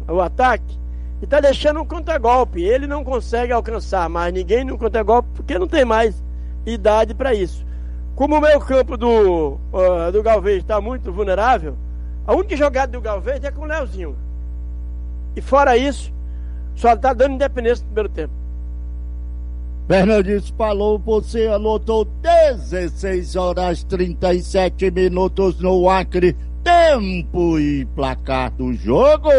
o ataque e está deixando um contragolpe. Ele não consegue alcançar mais ninguém no contragolpe porque não tem mais idade para isso. Como o meio campo do Galvez está muito vulnerável, a única jogada do Galvez é com o Leozinho. E fora isso, só está dando Independência no primeiro tempo. Fernandes falou, você anotou 16 horas 37 minutos no Acre. Tempo e placar do jogo.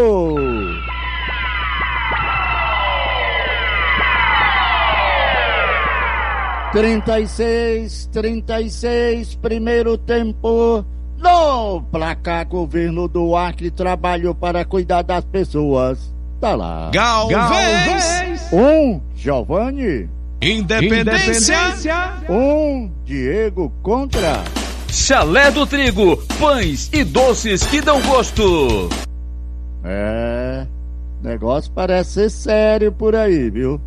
Trinta e seis, primeiro tempo. No placar, Governo do Acre, trabalho para cuidar das pessoas. Tá lá. Galvez. Giovanni. Independência. Diego contra. Chalé do Trigo, pães e doces que dão gosto. Negócio parece ser sério por aí, viu?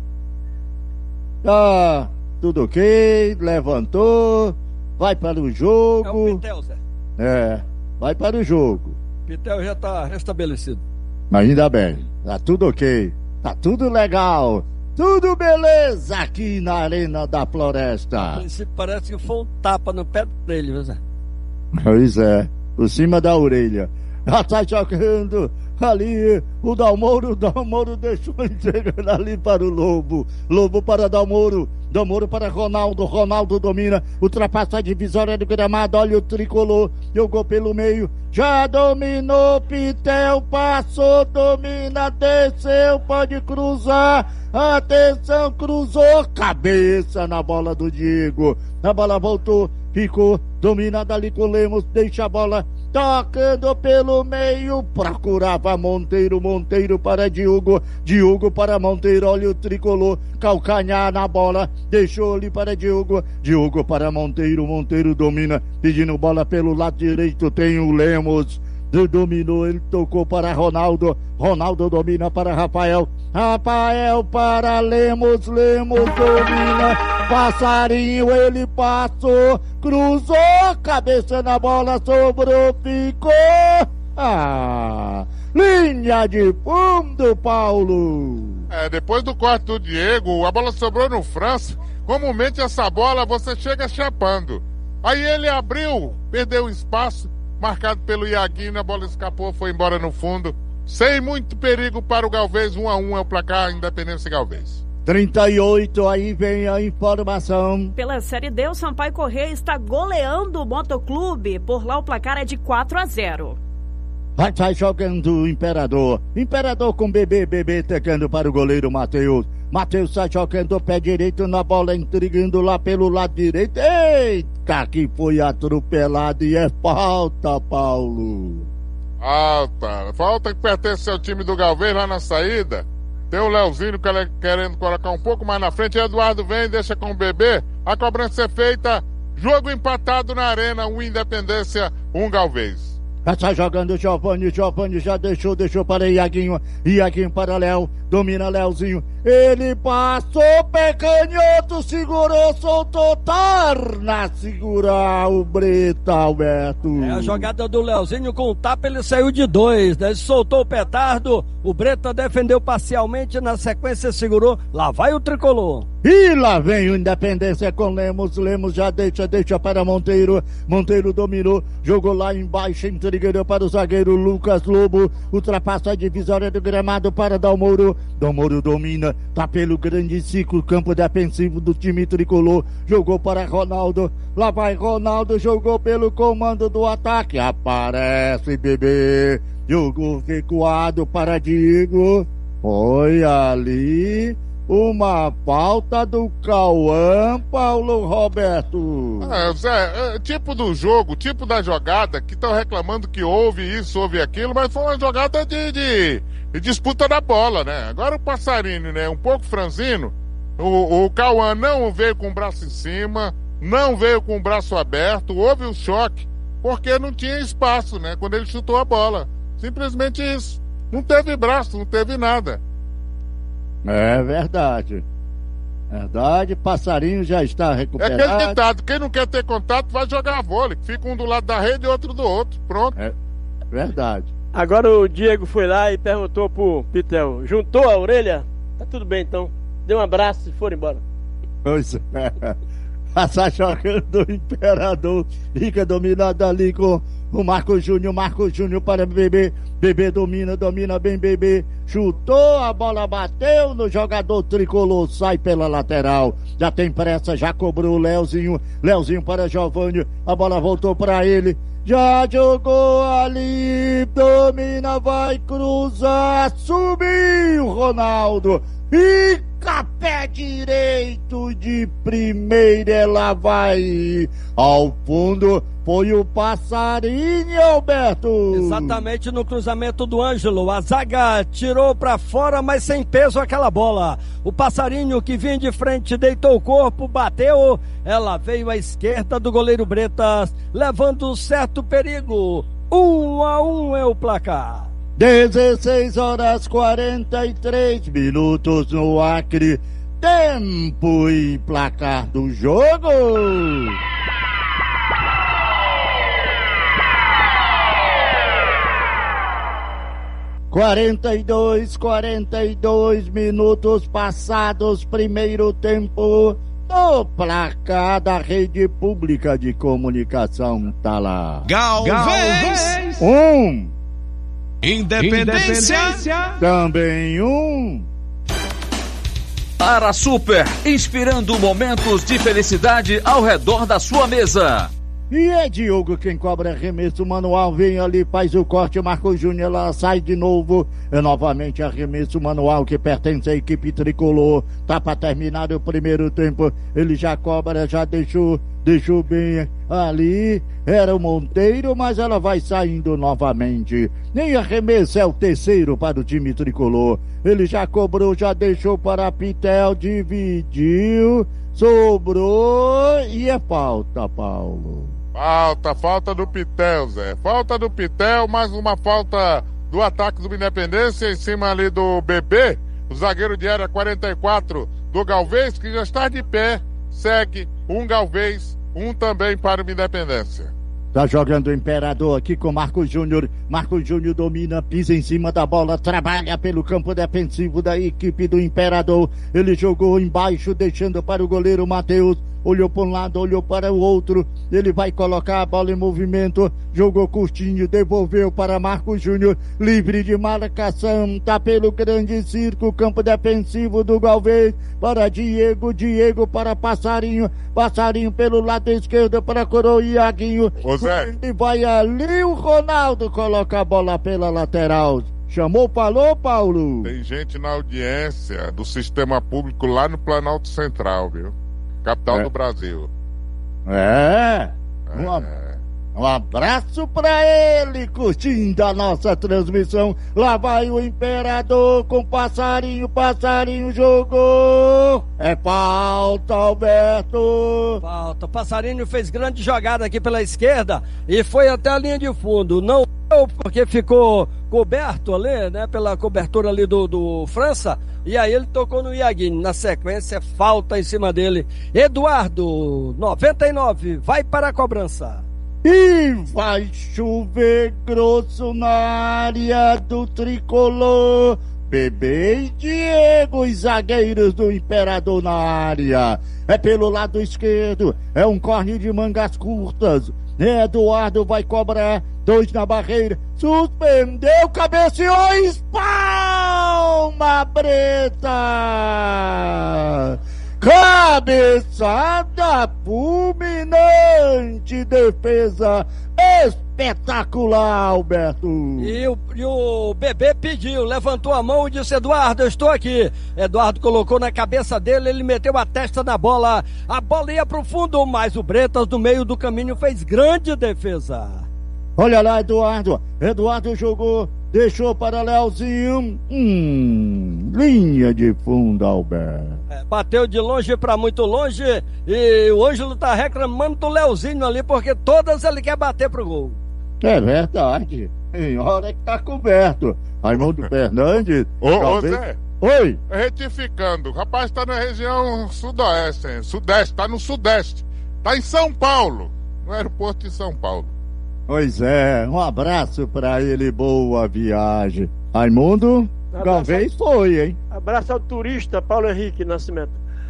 Tá tudo ok, levantou, vai para o jogo. É o Pitel, Zé. Vai para o jogo. Pitel já tá restabelecido. Mas ainda bem, tá tudo ok, tá tudo legal. Tudo beleza aqui na Arena da Floresta. Parece que foi um tapa no pé dele, viu, Zé? Pois é, por cima da orelha. Já tá jogando ali o Dalmoro deixou entregando ali para o Lobo para Dalmoro para Ronaldo domina, ultrapassa a divisória do gramado, olha o tricolor, jogou pelo meio, já dominou, Pitel, passou, domina, desceu, pode cruzar, atenção, cruzou, cabeça na bola do Diego, a bola voltou, ficou dominada ali com Lemos, deixa a bola tocando pelo meio, procurava Monteiro para Diogo para Monteiro, olha o tricolor, calcanhar na bola, deixou ali para Diogo para Monteiro domina, pedindo bola pelo lado direito, tem o Lemos, dominou, ele tocou para Ronaldo domina para Rafael para Lemos domina, Passarinho, ele passou, cruzou, cabeça na bola, sobrou, ficou, linha de fundo, Paulo. Depois do corte do Diego, a bola sobrou no França, comumente essa bola você chega chapando, aí ele abriu, perdeu o espaço, marcado pelo Iaguinho, a bola escapou, foi embora no fundo, sem muito perigo para o Galvez, 1-1 é o placar, Independência e Galvez. 38, aí vem a informação. Pela Série D, o Sampaio Corrêa está goleando o Motoclube, por lá o placar é de 4-0. Vai jogando o Imperador com Bebê tocando para o goleiro Matheus está jogando o pé direito na bola, intrigando lá pelo lado direito, eita, que foi atropelado e é falta, Paulo. Falta que pertence ao time do Galvez lá na saída, tem o Leozinho querendo colocar um pouco mais na frente, Eduardo vem, deixa com o Bebê, a cobrança é feita, jogo empatado na Arena, 1 Independência, 1 Galvez. Está jogando Giovanni já deixou para Iaguinho para Léo, domina Léozinho, ele passou, pé canhoto, segurou, soltou, torna a segurar o Breta, Alberto. A jogada do Léozinho com o tapa, ele saiu de 2, né? Ele soltou o petardo, o Breta defendeu parcialmente, na sequência segurou, lá vai o tricolor. E lá vem o Independência com Lemos já deixa para Monteiro dominou, jogou lá embaixo, entregou para o zagueiro Lucas Lobo, ultrapassa a divisória do gramado para Dalmoro domina, tá pelo grande ciclo, campo defensivo do time tricolor, jogou para Ronaldo, lá vai Ronaldo, jogou pelo comando do ataque, aparece Bebê, jogou recuado para Diego, foi ali uma falta do Cauã, Paulo Roberto. Zé, tipo do jogo, tipo da jogada, que estão reclamando que houve isso, houve aquilo, mas foi uma jogada de disputa da bola, né? Agora o Passarinho, né, um pouco franzino, o Cauã não veio com o braço em cima, não veio com o braço aberto, houve um choque, porque não tinha espaço, né, quando ele chutou a bola. Simplesmente isso. Não teve braço, não teve nada. É verdade, Passarinho já está recuperado. É aquele ditado, quem não quer ter contato vai jogar vôlei, fica um do lado da rede e outro do outro, pronto. É verdade. Agora o Diego foi lá e perguntou pro Pitel, juntou a orelha? Tá tudo bem então. Deu um abraço e foram embora. Pois é. Passa jogando o Imperador. Fica dominado ali com o Marco Júnior para Bebê. Bebê domina bem Bebê. Chutou, a bola bateu no jogador tricolor, sai pela lateral. Já tem pressa, já cobrou o Leozinho. Leozinho para Giovânio. A bola voltou para ele. Já jogou ali, domina, vai cruzar, subiu Ronaldo. Fica pé direito de primeira, ela vai ao fundo, foi o Passarinho, Alberto. Exatamente no cruzamento do Ângelo, a zaga tirou pra fora, mas sem peso aquela bola. O Passarinho que vinha de frente, deitou o corpo, bateu, ela veio à esquerda do goleiro Bretas, levando certo perigo. 1-1 é o placar. 16h43 no Acre. Tempo e placar do jogo. Quarenta e dois minutos passados, primeiro tempo. No placar da Rede Pública de Comunicação, tá lá. Galvez. 1. Independência. Também 1. Para Super, inspirando momentos de felicidade ao redor da sua mesa. E é Diogo quem cobra arremesso manual, vem ali, faz o corte, Marco Júnior, ela sai de novo, é novamente arremesso manual que pertence à equipe tricolor, tá para terminar o primeiro tempo, ele já cobra, já deixou bem ali, era o Monteiro, mas ela vai saindo novamente, nem arremesso, é o terceiro para o time tricolor, ele já cobrou, já deixou para Pitel, dividiu, sobrou e é falta, Paulo. Falta do Pitel, Zé. Falta do Pitel, mais uma falta do ataque do Independência em cima ali do Bebê, o zagueiro de área 44 do Galvez, que já está de pé. Segue um Galvez, um também para o Independência. Tá jogando o Imperador aqui com Marco Júnior. Marco Júnior domina, pisa em cima da bola, trabalha pelo campo defensivo da equipe do Imperador. Ele jogou embaixo, deixando para o goleiro Matheus. Olhou para um lado, olhou para o outro. Ele vai colocar a bola em movimento. Jogou curtinho, devolveu para Marco Júnior. Livre de marcação, tá pelo grande circo, campo defensivo do Galvez. Para Diego, Diego para Passarinho. Passarinho pelo lado esquerdo para Coroa Iaguinho. Ele vai ali, o Ronaldo coloca a bola pela lateral. Chamou, falou, Paulo? Tem gente na audiência do sistema público lá no Planalto Central, viu? Capital do Brasil. Um abraço pra ele, curtindo a nossa transmissão. Lá vai o Imperador com Passarinho, Passarinho jogou. É falta, Alberto. Falta. O Passarinho fez grande jogada aqui pela esquerda e foi até a linha de fundo. Não deu porque ficou coberto ali, né? Pela cobertura ali do França. E aí ele tocou no Iaguinho. Na sequência, falta em cima dele. Eduardo, 99, vai para a cobrança. E vai chover grosso na área do tricolor. Bebê e Diego, os zagueiros do Imperador na área. É pelo lado esquerdo, é um corne de mangas curtas. Eduardo vai cobrar, 2 na barreira, suspendeu, cabeceou, espalma Breta! Cabeçada fulminante, defesa espetacular, Alberto. E o Bebê pediu, levantou a mão e disse: Eduardo, eu estou aqui. Eduardo colocou na cabeça dele, ele meteu a testa na bola. A bola ia pro fundo, mas o Bretas no meio do caminho fez grande defesa. Olha lá, Eduardo. Eduardo jogou, deixou para Leozinho. Linha de fundo, Alberto. Bateu de longe para muito longe e o Ângelo tá reclamando do Leozinho ali, porque todas ele quer bater pro gol. É verdade. Em hora que tá coberto. Raimundo Fernandes. Ô Zé. Oi. Retificando. O rapaz tá na região sudoeste, hein? Sudeste, tá no sudeste. Tá em São Paulo. No aeroporto de São Paulo. Pois é, um abraço pra ele, boa viagem. Raimundo, Galvez foi, hein? Abraço ao turista Paulo Henrique Nascimento.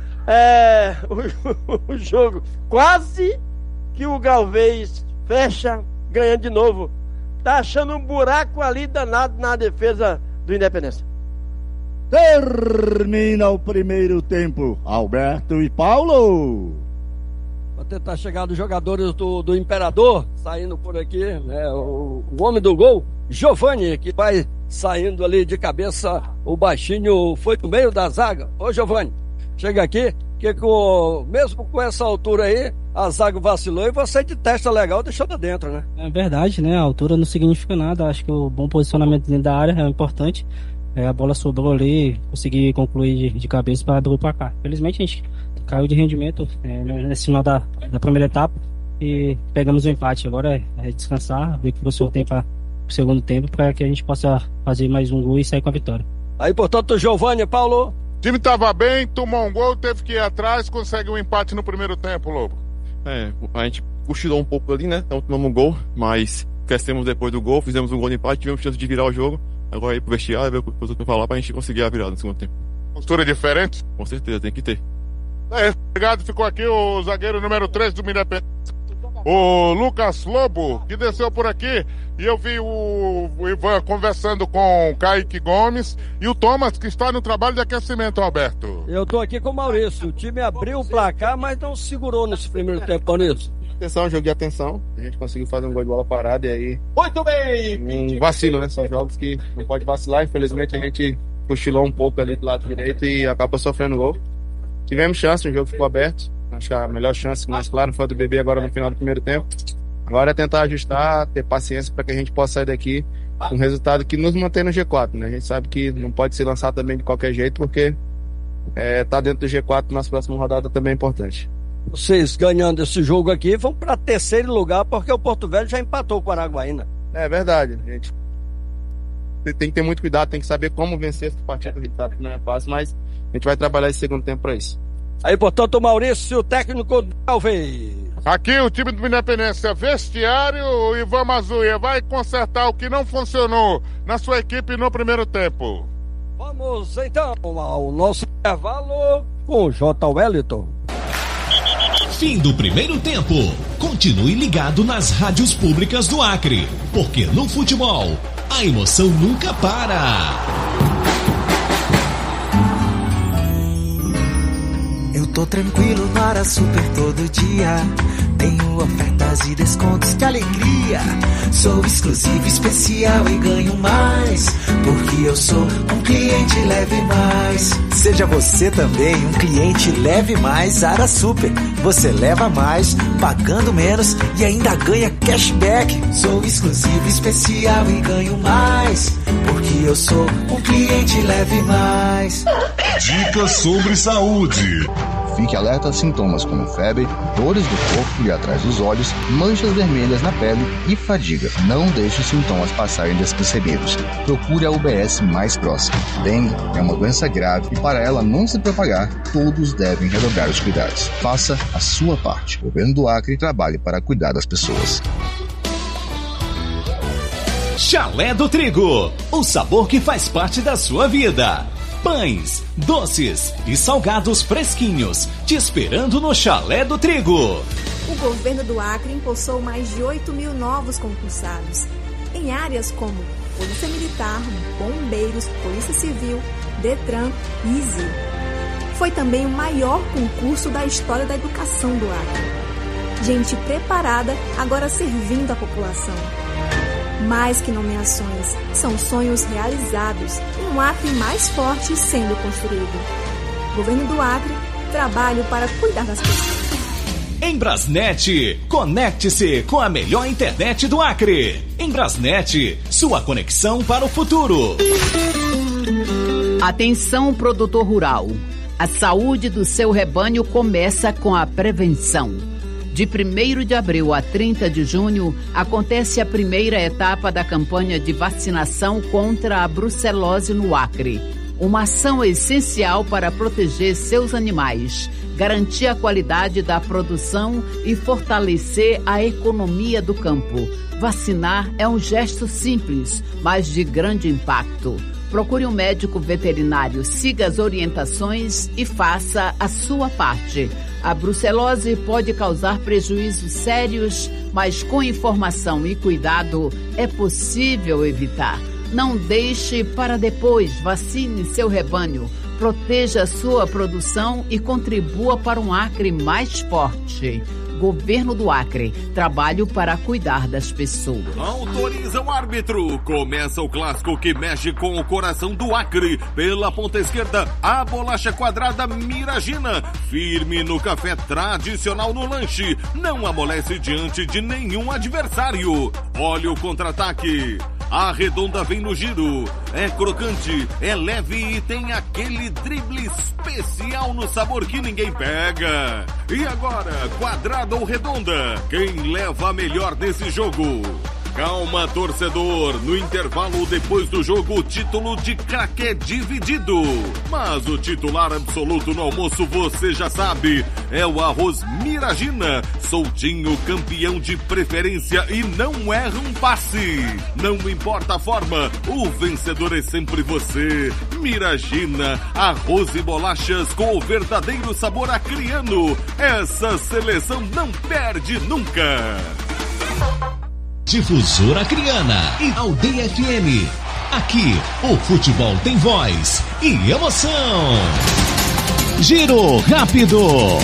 O jogo quase que o Galvez fecha ganhando de novo. Tá achando um buraco ali danado na defesa do Independência. Termina o primeiro tempo. Alberto e Paulo. Vou tentar chegar dos jogadores do Imperador, saindo por aqui, né? O homem do gol, Giovani, que vai saindo ali de cabeça. O baixinho foi no meio da zaga. Ô Giovani, chega aqui, que mesmo com essa altura aí, a zaga vacilou e você de testa legal deixou lá dentro, né? É verdade, né? A altura não significa nada. Acho que o bom posicionamento dentro da área é importante. A bola sobrou ali, consegui concluir de cabeça para abrir o placar. Felizmente a gente caiu de rendimento nesse final da primeira etapa e pegamos o empate. Agora é descansar, ver o que o professor tem para o segundo tempo, para que a gente possa fazer mais um gol e sair com a vitória. Aí, portanto, Giovani, Paulo. O time estava bem, tomou um gol, teve que ir atrás, consegue um empate no primeiro tempo, Lobo. A gente cochilou um pouco ali, né? Então tomamos um gol, mas crescemos depois do gol, fizemos um gol de empate, tivemos chance de virar o jogo. Agora ir pro vestiário, ver o que o professor vai falar pra gente conseguir a virada no segundo tempo. Postura diferente? Com certeza, tem que ter. Obrigado, ficou aqui o zagueiro número 3 do Independência, o Lucas Lobo, que desceu por aqui, e eu vi o Ivan conversando com o Kaique Gomes e o Thomas, que está no trabalho de aquecimento, Alberto. Eu tô aqui com o Maurício. O time abriu o placar, mas não segurou nesse primeiro tempo, Maurício. Atenção, jogo de atenção. A gente conseguiu fazer um gol de bola parada e aí... Muito bem! Um vacilo, né? São jogos que não pode vacilar. Infelizmente a gente cochilou um pouco ali do lado direito e acaba sofrendo gol. Tivemos chance, o jogo ficou aberto. Acho que a melhor chance, mais claro, foi a do Bebê agora no final do primeiro tempo. Agora é tentar ajustar, ter paciência para que a gente possa sair daqui com um resultado que nos mantém no G4, né? A gente sabe que não pode se lançar também de qualquer jeito, porque tá dentro do G4 nas próximas rodadas também é importante. Vocês ganhando esse jogo aqui vão para terceiro lugar, porque o Porto Velho já empatou com o Araguaína. É verdade, gente. Tem que ter muito cuidado, tem que saber como vencer essa partida. A gente sabe que não é fácil, mas a gente vai trabalhar esse segundo tempo para isso. Aí, portanto, o Maurício, o técnico do Galvez. Aqui o time do Independência, vestiário, o Ivan Mazuia vai consertar o que não funcionou na sua equipe no primeiro tempo. Vamos então ao nosso intervalo com o J. Wellington. Fim do primeiro tempo. Continue ligado nas rádios públicas do Acre, porque no futebol a emoção nunca para. Eu tô tranquilo no Ara Super todo dia. Tenho ofertas e descontos, que alegria. Sou exclusivo, especial e ganho mais, porque eu sou um cliente Leve Mais. Seja você também um cliente Leve Mais Ara Super. Você leva mais, pagando menos e ainda ganha cashback. Sou exclusivo, especial e ganho mais, porque eu sou um cliente Leve Mais. Dicas sobre saúde. Fique alerta a sintomas como febre, dores do corpo e atrás dos olhos, manchas vermelhas na pele e fadiga. Não deixe os sintomas passarem despercebidos. Procure a UBS mais próxima. Dengue é uma doença grave e para ela não se propagar, todos devem redobrar os cuidados. Faça a sua parte. O Governo do Acre trabalhe para cuidar das pessoas. Chalé do Trigo, o sabor que faz parte da sua vida. Pães, doces e salgados fresquinhos, te esperando no Chalé do Trigo. O governo do Acre impulsou mais de 8 mil novos concursados, em áreas como Polícia Militar, Bombeiros, Polícia Civil, Detran e ISIL. Foi também o maior concurso da história da educação do Acre. Gente preparada, agora servindo a população. Mais que nomeações, são sonhos realizados e um Acre mais forte sendo construído. Governo do Acre, trabalho para cuidar das pessoas. Em Brasnet, conecte-se com a melhor internet do Acre. Em Brasnet, sua conexão para o futuro. Atenção, produtor rural. A saúde do seu rebanho começa com a prevenção. De 1º de abril a 30 de junho, acontece a primeira etapa da campanha de vacinação contra a brucelose no Acre. Uma ação essencial para proteger seus animais. garantir a qualidade da produção e fortalecer a economia do campo. Vacinar é um gesto simples, mas de grande impacto. Procure um médico veterinário, siga as orientações e faça a sua parte. A brucelose pode causar prejuízos sérios, mas com informação e cuidado é possível evitar. Não deixe para depois, vacine seu rebanho, proteja sua produção e contribua para um Acre mais forte. Governo do Acre, trabalho para cuidar das pessoas. Autoriza o árbitro. Começa o clássico que mexe com o coração do Acre. Pela ponta esquerda, a bolacha quadrada Miragina. Firme no café tradicional no lanche. Não amolece diante de nenhum adversário. Olha o contra-ataque. A redonda vem no giro, é crocante, é leve e tem aquele drible especial no sabor que ninguém pega. E agora, quadrada ou redonda, quem leva a melhor nesse jogo? Calma, torcedor, no intervalo depois do jogo o título de craque é dividido. Mas o titular absoluto no almoço você já sabe, é o arroz Miragina, soltinho, campeão de preferência e não erra um passe. Não importa a forma, o vencedor é sempre você. Miragina, arroz e bolachas com o verdadeiro sabor acriano. Essa seleção não perde nunca. Difusora Acreana e Aldeia FM. Aqui, o futebol tem voz e emoção. Giro rápido.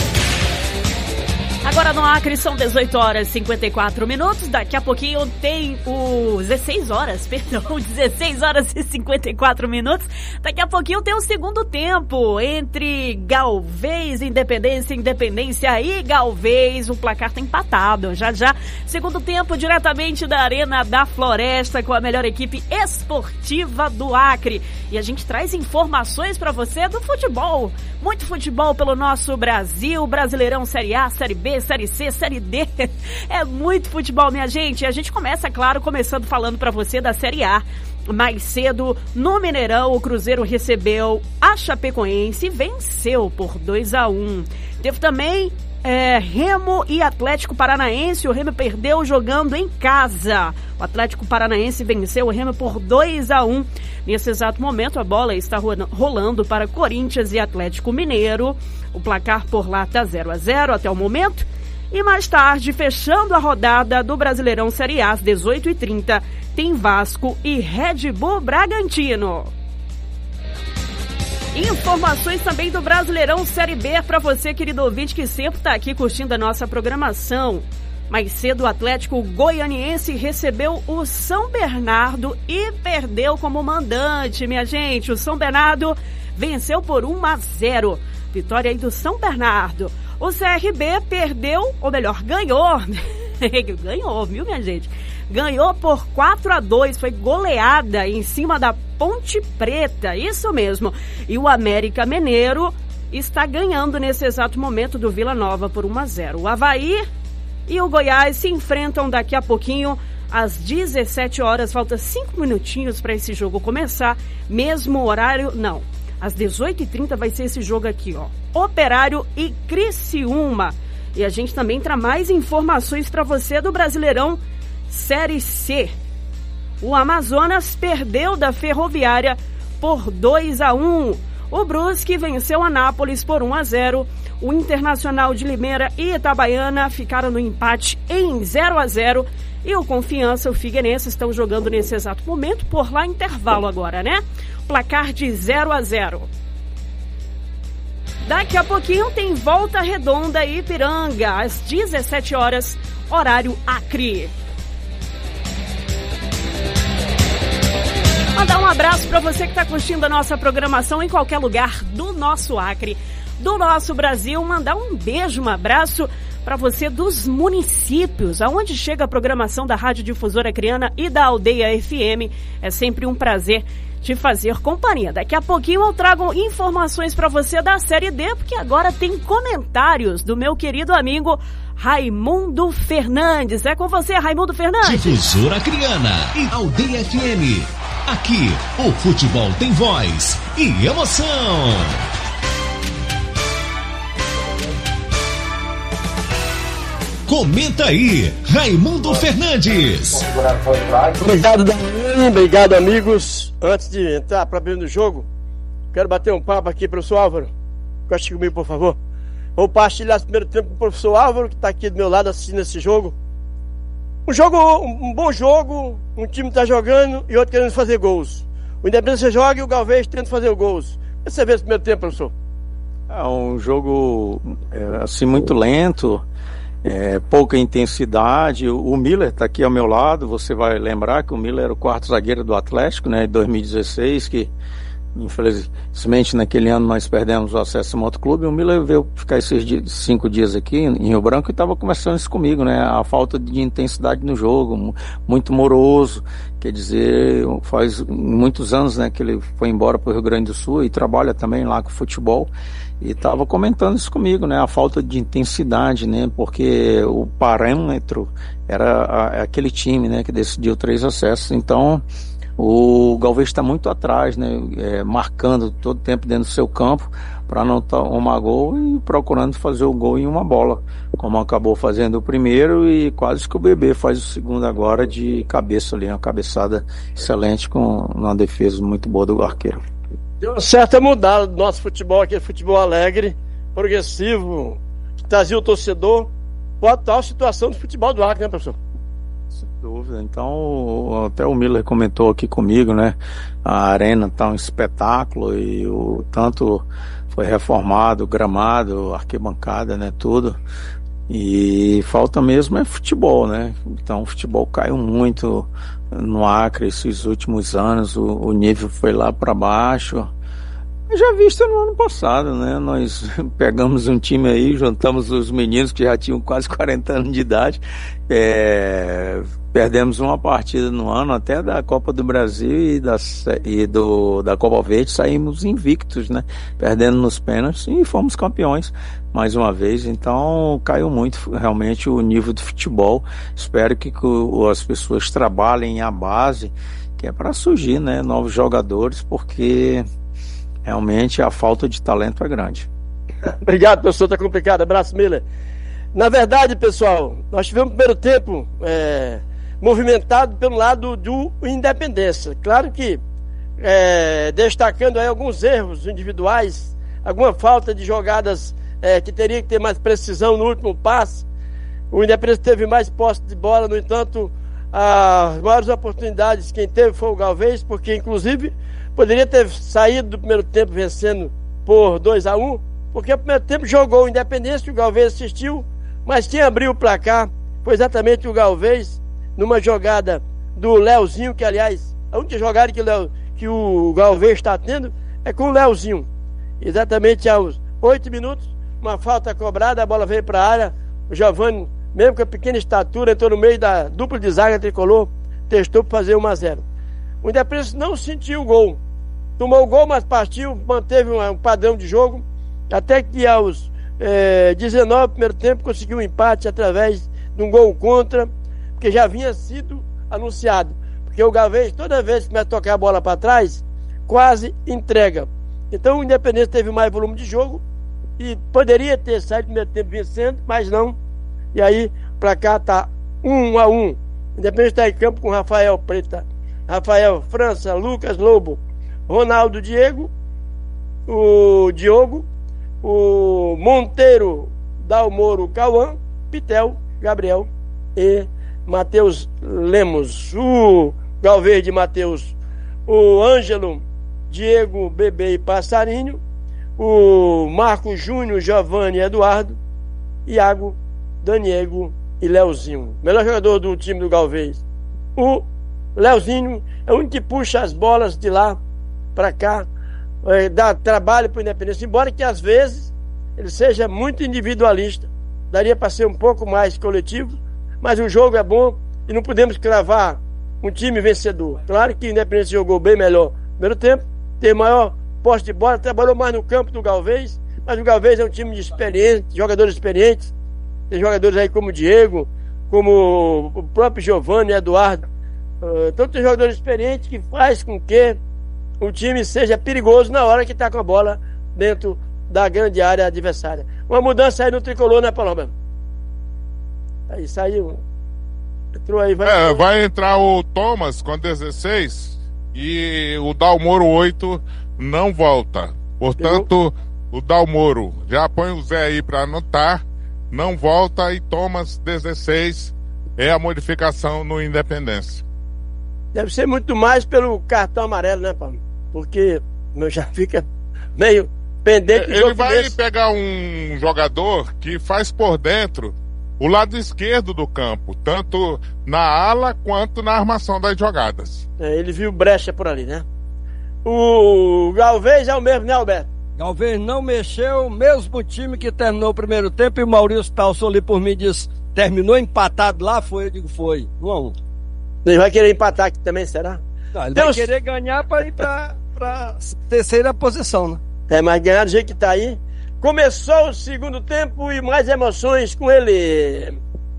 Agora no Acre são 18 horas e 54 minutos. Daqui a pouquinho tem o 16 horas e 54 minutos. Daqui a pouquinho tem o segundo tempo entre Galvez, Independência e Galvez. O placar tá empatado. Já, segundo tempo diretamente da Arena da Floresta com a melhor equipe esportiva do Acre. E a gente traz informações para você do futebol. Muito futebol pelo nosso Brasil, Brasileirão Série A, Série B, Série C, Série D. É muito futebol, minha gente. E a gente começa, claro, falando para você da Série A. Mais cedo, no Mineirão, o Cruzeiro recebeu a Chapecoense e venceu por 2-1. Teve também Remo e Atlético Paranaense. O Remo perdeu jogando em casa. O Atlético Paranaense venceu o Remo por 2-1. Nesse exato momento, a bola está rolando para Corinthians e Atlético Mineiro. O placar por lá está 0-0 até o momento. E mais tarde, fechando a rodada do Brasileirão Série A, às 18h30, tem Vasco e Red Bull Bragantino. Informações também do Brasileirão Série B para você, querido ouvinte, que sempre está aqui curtindo a nossa programação. Mais cedo, o Atlético Goianiense recebeu o São Bernardo e perdeu como mandante, minha gente. O São Bernardo venceu por 1-0. Vitória aí do São Bernardo. O CRB perdeu, ou melhor, ganhou. Ganhou, viu, minha gente? Ganhou por 4-2. Foi goleada em cima da Ponte Preta. Isso mesmo. E o América Mineiro está ganhando nesse exato momento do Vila Nova por 1-0. O Avaí e o Goiás se enfrentam daqui a pouquinho às 17 horas. Falta 5 minutinhos para esse jogo começar. Mesmo horário, não. Às 18h30 vai ser esse jogo aqui, ó. Operário e Criciúma. E a gente também traz mais informações para você do Brasileirão Série C. O Amazonas perdeu da Ferroviária por 2-1. O Brusque venceu a Nápoles por 1-0. O Internacional de Limeira e Itabaiana ficaram no empate em 0-0. E o Confiança e o Figueirense estão jogando nesse exato momento, por lá intervalo agora, né? Placar de 0-0. Daqui a pouquinho tem Volta Redonda e Ipiranga, às 17 horas, horário Acre. Mandar um abraço para você que está curtindo a nossa programação em qualquer lugar do nosso Acre, do nosso Brasil. Mandar um beijo, um abraço para você dos municípios, aonde chega a programação da Rádio Difusora Acreana e da Aldeia FM. É sempre um prazer te fazer companhia. Daqui a pouquinho eu trago informações para você da Série D, porque agora tem comentários do meu querido amigo Raimundo Fernandes. É com você, Raimundo Fernandes. Difusora Acreana e Aldeia FM. Aqui, o futebol tem voz e emoção. Comenta aí, Raimundo Fernandes. Obrigado, Daniel. Obrigado, amigos. Antes de entrar para abrir no jogo, quero bater um papo aqui, professor Álvaro. Goste comigo, por favor. Vou partilhar esse primeiro tempo com o professor Álvaro, que está aqui do meu lado assistindo esse jogo. Um bom jogo, um time está jogando e outro querendo fazer gols. O Independência joga e o Galvez tenta fazer gols. O que você vê esse primeiro tempo, professor? É um jogo assim muito lento, pouca intensidade. O Miller está aqui ao meu lado. Você vai lembrar que o Miller era o quarto zagueiro do Atlético, né, em 2016, que infelizmente naquele ano nós perdemos o acesso ao motoclube. O Miller veio ficar esses 5 dias aqui em Rio Branco e estava conversando isso comigo, né? A falta de intensidade no jogo, muito moroso. Quer dizer, faz muitos anos, né, que ele foi embora para o Rio Grande do Sul e trabalha também lá com futebol. E estava comentando isso comigo, né? A falta de intensidade, né? Porque o parâmetro era aquele time, né, que decidiu 3 acessos. Então o Galvez está muito atrás, né? Marcando todo o tempo dentro do seu campo para não tomar gol e procurando fazer o gol em uma bola, como acabou fazendo o primeiro e quase que o Bebê faz o segundo agora de cabeça ali, uma cabeçada excelente com uma defesa muito boa do arqueiro. Deu certo a mudar do nosso futebol, aquele futebol alegre, progressivo, que trazia o torcedor para a atual situação do futebol do Acre, né, professor? Sem dúvida. Então, até o Miller comentou aqui comigo, né? A arena tá um espetáculo e o tanto foi reformado, gramado, arquibancada, né? Tudo. E falta mesmo é futebol, né? Então, o futebol caiu muito no Acre esses últimos anos, o nível foi lá para baixo. Já visto no ano passado, né? Nós pegamos um time aí, juntamos os meninos que já tinham quase 40 anos de idade, perdemos uma partida no ano até da Copa do Brasil e da Copa Verde, saímos invictos, né? Perdendo nos pênaltis e fomos campeões mais uma vez. Então caiu muito realmente o nível do futebol. Espero que as pessoas trabalhem a base, que é para surgir, né, novos jogadores, porque realmente a falta de talento é grande. Obrigado, professor, tá complicado. Abraço, Miller. Na verdade, pessoal, nós tivemos o primeiro tempo movimentado pelo lado do Independência. Claro que destacando aí alguns erros individuais, alguma falta de jogadas que teria que ter mais precisão no último passe. O Independência teve mais posse de bola, no entanto, as maiores oportunidades quem teve foi o Galvez, porque inclusive poderia ter saído do primeiro tempo vencendo por 2-1, porque o primeiro tempo jogou o Independência, o Galvez assistiu, mas quem abriu o placar foi exatamente o Galvez, numa jogada do Leozinho, que aliás, a única jogada que o Galvez está tendo é com o Leozinho. Exatamente aos 8 minutos, uma falta cobrada, a bola veio para a área, o Giovani, mesmo com a pequena estatura, entrou no meio da dupla de zaga tricolor, testou para fazer 1-0. O Independência não sentiu o gol. Tomou o gol, mas partiu, manteve um padrão de jogo, até que aos 19 do primeiro tempo conseguiu um empate através de um gol contra, porque já havia sido anunciado. Porque o Galvez, toda vez que começa a tocar a bola para trás, quase entrega. Então o Independência teve mais volume de jogo e poderia ter saído no primeiro tempo vencendo, mas não. E aí, para cá está 1-1. O Independência está em campo com Rafael Preta, Rafael França, Lucas Lobo, Ronaldo Diego, o Diogo, o Monteiro, Dalmoro Cauã, Pitel, Gabriel e Matheus Lemos. O Galvez de Matheus, o Ângelo, Diego, Bebê e Passarinho, o Marco Júnior, Giovanni, Eduardo, Iago, Daniego e Leozinho. Melhor jogador do time do Galvez. O Leozinho é o único que puxa as bolas de lá para cá, dá trabalho para o Independência, embora que às vezes ele seja muito individualista, daria para ser um pouco mais coletivo, mas o jogo é bom e não podemos cravar um time vencedor. Claro que o Independência jogou bem melhor no primeiro tempo, teve maior posse de bola, trabalhou mais no campo do Galvez, mas o Galvez é um time de experientes, jogadores experientes, tem jogadores aí como o Diego, como o próprio Giovani, Eduardo. Então tem jogadores experientes que faz com que o time seja perigoso na hora que está com a bola dentro da grande área adversária. Uma mudança aí no tricolor, né, Paloma? Aí saiu. Entrou aí, vai. Vai entrar o Thomas com 16 e o Dalmoro 8 não volta. Portanto, o Dalmoro, já põe o Zé aí pra anotar, não volta e Thomas 16 é a modificação no Independência. Deve ser muito mais pelo cartão amarelo, né, Paulo? Porque já fica meio pendente. Ele vai pegar um jogador que faz por dentro o lado esquerdo do campo, tanto na ala quanto na armação das jogadas. Ele viu brecha por ali, né? O Galvez é o mesmo, né, Alberto? Galvez não mexeu, mesmo time que terminou o primeiro tempo, e o Maurício Talson ali por mim diz, terminou empatado lá, foi? Eu digo, foi, 1-1. Ele vai querer empatar aqui também, será? Não, ele vai querer ganhar para ir pra terceira posição, né? Mas ganhar do jeito que tá aí. Começou o segundo tempo e mais emoções com ele.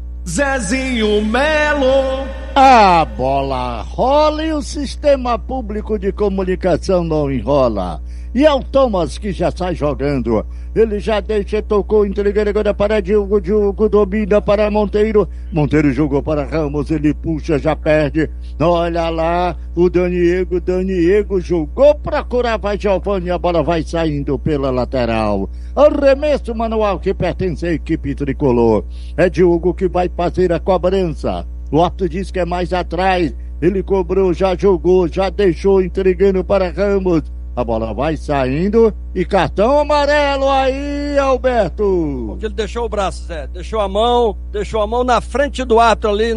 Zezinho Melo. A bola rola e o sistema público de comunicação não enrola. E é o Thomas que já sai jogando. Ele já deixa, tocou, entregou agora para Diogo. Diogo domina para Monteiro. Monteiro jogou para Ramos, ele puxa, já perde. Olha lá, o Daniego jogou para curar, vai Giovani, a bola vai saindo pela lateral. Arremesso manual que pertence à equipe tricolor. É Diogo que vai fazer a cobrança. O árbitro diz que é mais atrás. Ele cobrou, já jogou, já deixou, entregando para Ramos. A bola vai saindo e cartão amarelo aí, Alberto. Porque ele deixou o braço, Zé. Deixou a mão na frente do árbitro ali,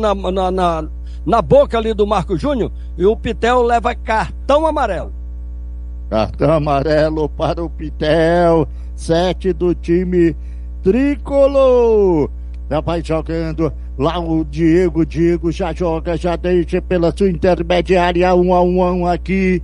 na boca ali do Marco Júnior. E o Pitel leva cartão amarelo. Cartão amarelo para o Pitel. 7 do time tricolor. Já vai jogando lá o Diego já joga, já deixa pela sua intermediária, 1-1 aqui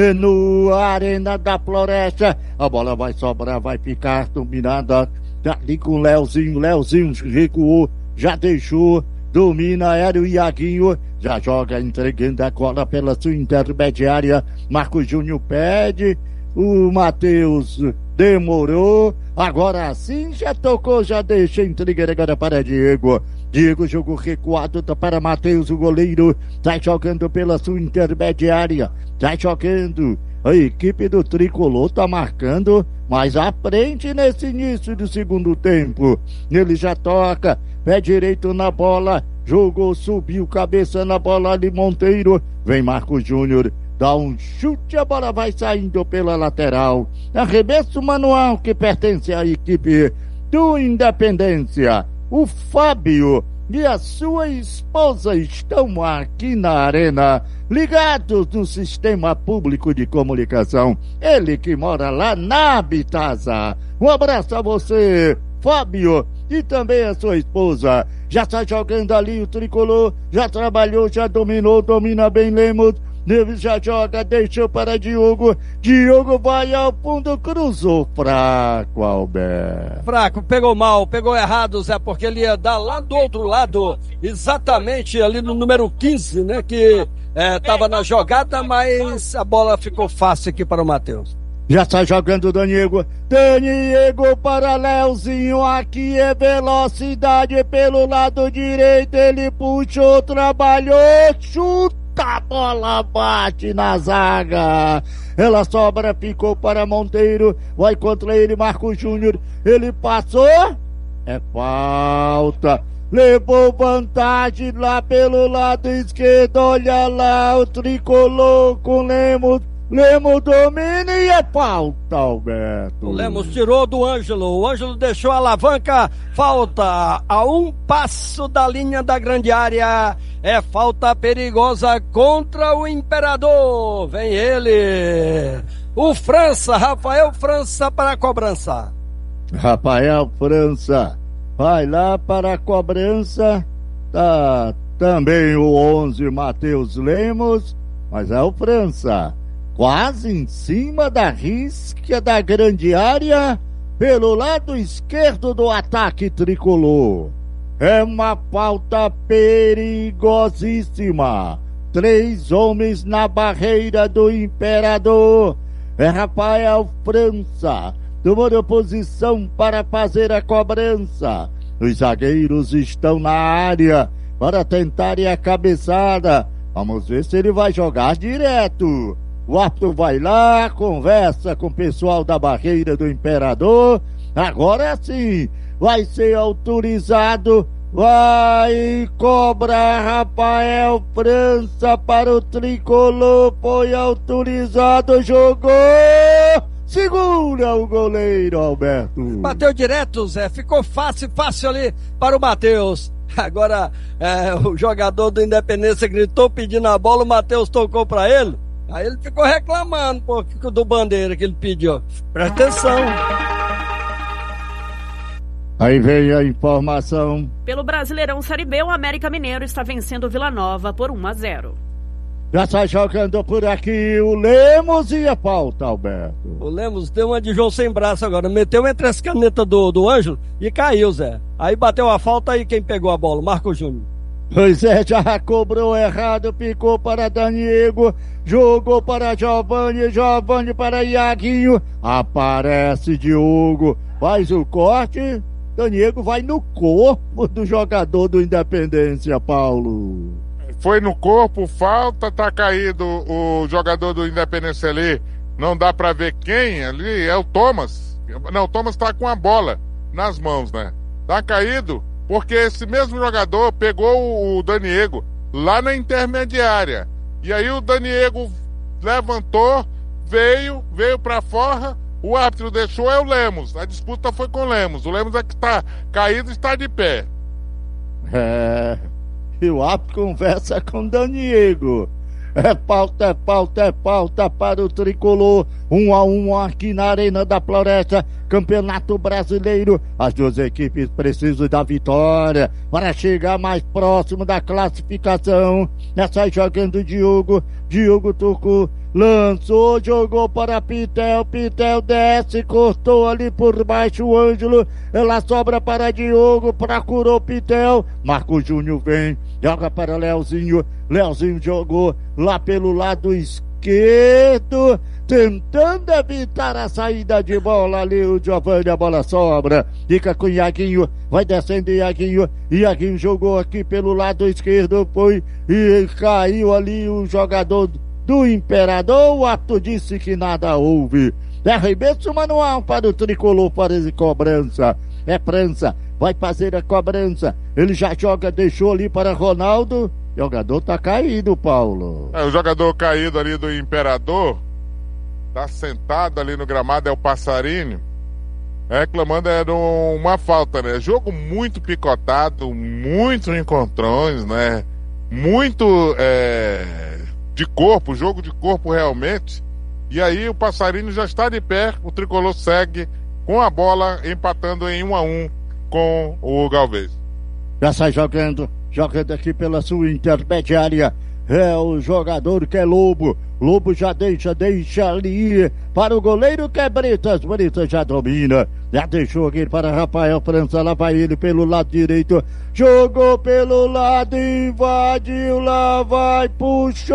no Arena da Floresta. A bola vai sobrar, vai ficar dominada ali com o Leozinho recuou, já deixou, domina aéreo, Iaguinho já joga, entregando a bola pela sua intermediária. Marco Júnior pede, o Matheus demorou, agora sim já tocou, já deixa, entrega agora para Diego jogou recuado para Matheus, o goleiro, tá jogando pela sua intermediária, tá jogando, a equipe do tricolor tá marcando mais à frente nesse início do segundo tempo. Ele já toca, pé direito na bola, jogou, subiu, cabeça na bola ali, Monteiro, vem Marco Júnior, dá um chute, a bola vai saindo pela lateral. Arremesso manual que pertence à equipe do Independência. O Fábio e a sua esposa estão aqui na arena, ligados no sistema público de comunicação. Ele que mora lá na Bitasa. Um abraço a você, Fábio, e também a sua esposa. Já está jogando ali o tricolor, já trabalhou, já dominou, domina bem Lemos. Neves já joga, deixou para Diogo vai ao fundo, cruzou fraco, Alberto. Fraco, pegou mal, pegou errado, Zé, porque ele ia dar lá do outro lado, exatamente ali no número 15, né, que estava na jogada, mas a bola ficou fácil aqui para o Matheus. Já está jogando o Daniego para Leozinho, aqui é velocidade pelo lado direito, ele puxou, trabalhou, chuta. A bola bate na zaga, ela sobra, ficou para Monteiro, vai contra ele Marco Júnior, ele passou, é falta, levou vantagem lá pelo lado esquerdo, olha lá o tricolor com Lemos domina e é falta, Alberto. O Lemos tirou do Ângelo, o Ângelo deixou a alavanca, falta a um passo da linha da grande área, é falta perigosa contra o Imperador, vem ele, o França, Rafael França para a cobrança. Rafael França vai lá para a cobrança, tá também o 11 Matheus Lemos, mas é o França. Quase em cima da risca da grande área, pelo lado esquerdo do ataque tricolor. É uma falta perigosíssima. 3 homens na barreira do Imperador. É Rafael França, tomando posição para fazer a cobrança. Os zagueiros estão na área para tentarem a cabeçada. Vamos ver se ele vai jogar direto. O árbitro vai lá, conversa com o pessoal da barreira do Imperador. Agora sim, vai ser autorizado. Vai cobrar Rafael França para o tricolor. Foi autorizado, jogou. Segura o goleiro, Alberto. Bateu direto, Zé. Ficou fácil ali para o Matheus. Agora, o jogador do Independência gritou pedindo a bola, o Matheus tocou para ele. Aí ele ficou reclamando do bandeira que ele pediu. Presta atenção. Aí vem a informação. Pelo Brasileirão Série B, o América Mineiro está vencendo o Vila Nova por 1-0. Já está jogando por aqui o Lemos e a falta, Alberto. O Lemos deu uma de João sem braço agora. Meteu entre as canetas do Ângelo e caiu, Zé. Aí bateu a falta e quem pegou a bola? Marco Júnior. Pois é, já cobrou errado, ficou para Daniego, jogou para Giovani para Iaguinho, aparece Diogo, faz o corte, Daniego vai no corpo do jogador do Independência, Paulo. Foi no corpo, falta, tá caído o jogador do Independência ali, não dá pra ver quem ali, é o Thomas. Não, o Thomas tá com a bola nas mãos, né? Tá caído, porque esse mesmo jogador pegou o Daniego lá na intermediária. E aí o Daniego levantou, veio pra fora, o árbitro deixou, é o Lemos. A disputa foi com o Lemos. O Lemos é que tá caído e está de pé. E o árbitro conversa com Daniego. É pauta para o tricolor. 1-1 aqui na Arena da Floresta, Campeonato Brasileiro. As duas equipes precisam da vitória para chegar mais próximo da classificação. Sai jogando Diogo tocou, lançou, jogou para Pitel desce, cortou ali por baixo o Ângelo, ela sobra para Diogo, procurou Pitel, Marco Júnior vem, joga para Leozinho jogou lá pelo lado esquerdo, tentando evitar a saída de bola ali, o Giovani, a bola sobra, fica com Iaguinho, vai descendo Iaguinho jogou aqui pelo lado esquerdo, foi e caiu ali o jogador do Imperador, o árbitro disse que nada houve. Arremesso manual para o tricolor, para a cobrança, é França, vai fazer a cobrança, ele já joga, deixou ali para Ronaldo, o jogador tá caído, Paulo. O jogador caído ali do Imperador tá sentado ali no gramado, é o Passarinho, reclamando de uma falta, né? Jogo muito picotado, muitos encontrões, né? Muito de corpo, jogo de corpo realmente. E aí o Passarinho já está de pé, o tricolor segue com a bola empatando em 1-1 com o Galvez. Já sai jogando aqui pela sua intermediária. É o jogador que é Lobo já deixa ali para o goleiro que é Bretas já domina, já deixou aqui para Rafael França, lá vai ele pelo lado direito, jogou pelo lado, invadiu, lá vai, puxou,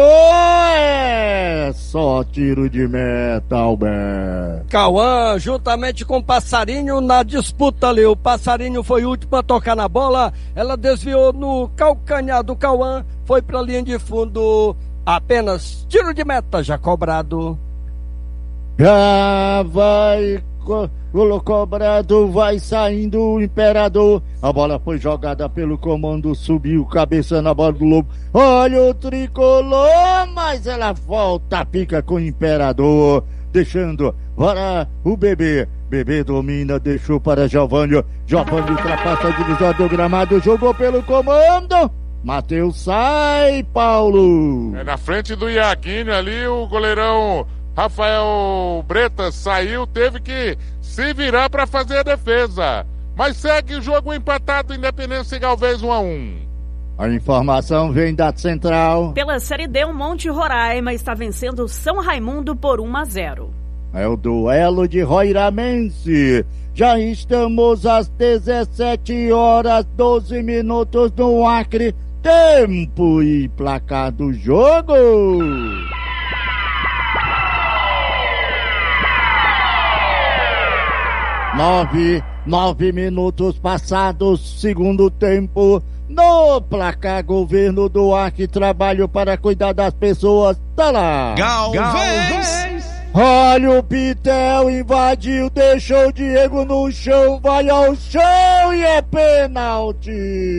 é só tiro de meta, Alberto. Cauã, juntamente com o Passarinho na disputa ali, o Passarinho foi o último a tocar na bola, ela desviou no calcanhar do Cauã, foi para a linha de fundo, apenas tiro de meta já cobrado. Já vai cobrado, vai saindo o Imperador. A bola foi jogada pelo comando, subiu, cabeça na bola do Lobo. Olha o tricolor, mas ela volta, fica com o Imperador, deixando para o Bebê. Bebê domina, deixou para Giovani ultrapassa a divisão do gramado, jogou pelo comando. Matheus sai, Paulo. Na frente do Iaguinho ali, o goleirão Rafael Bretas saiu, teve que se virar para fazer a defesa. Mas segue o jogo empatado, Independência e Galvez 1-1. A informação vem da Central. Pela Série D, o Monte Roraima está vencendo o São Raimundo por 1-0. É o duelo de Roiramense. Já estamos às 17h12 no Acre. Tempo e placar do jogo. 9 minutos passados, segundo tempo. No placar, Governo do Acre, trabalho para cuidar das pessoas. Tá lá. Galvez. Olha o Pitel, invadiu, deixou o Diego no chão, vai ao chão e é pênalti.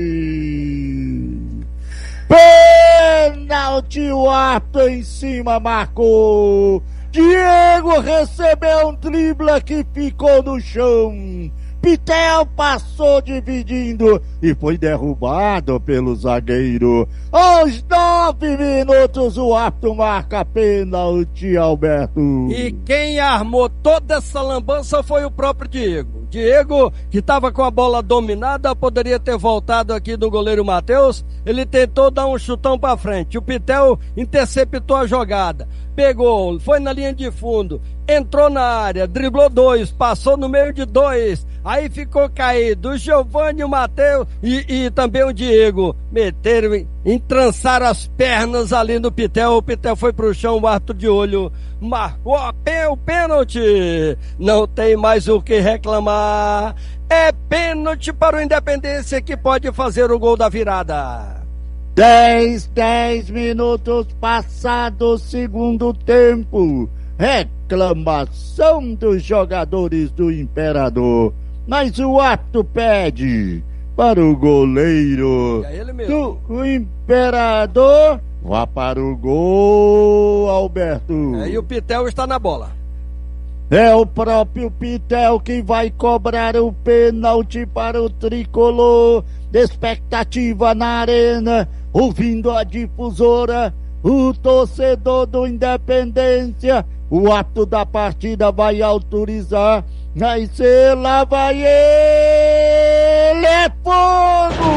Pênalti, o árbitro em cima marcou. Diego recebeu um drible que ficou no chão. Pitel passou dividindo e foi derrubado pelo zagueiro. Aos 9 minutos o árbitro marca pênalti, Alberto. E quem armou toda essa lambança foi o próprio Diego. Diego, que estava com a bola dominada, poderia ter voltado aqui no goleiro Matheus. Ele tentou dar um chutão para frente. O Pitel interceptou a jogada. Pegou, foi na linha de fundo, entrou na área, driblou 2, passou no meio de 2, aí ficou caído. O Giovani, o Matheus e também o Diego meteram, entrançaram as pernas ali no Pitel. O Pitel foi pro chão, o árbitro de olho marcou o pênalti. Não tem mais o que reclamar. É pênalti para o Independência, que pode fazer o gol da virada. 10 minutos passados, segundo tempo. Reclamação dos jogadores do Imperador. Mas o árbitro pede para o goleiro do Imperador. Vá para o gol, Alberto. E o Pitel está na bola. É o próprio Pitel que vai cobrar o pênalti para o tricolor. Expectativa na arena, ouvindo a difusora, o torcedor do Independência. O árbitro da partida vai autorizar. Aí lá vai ele, é fogo!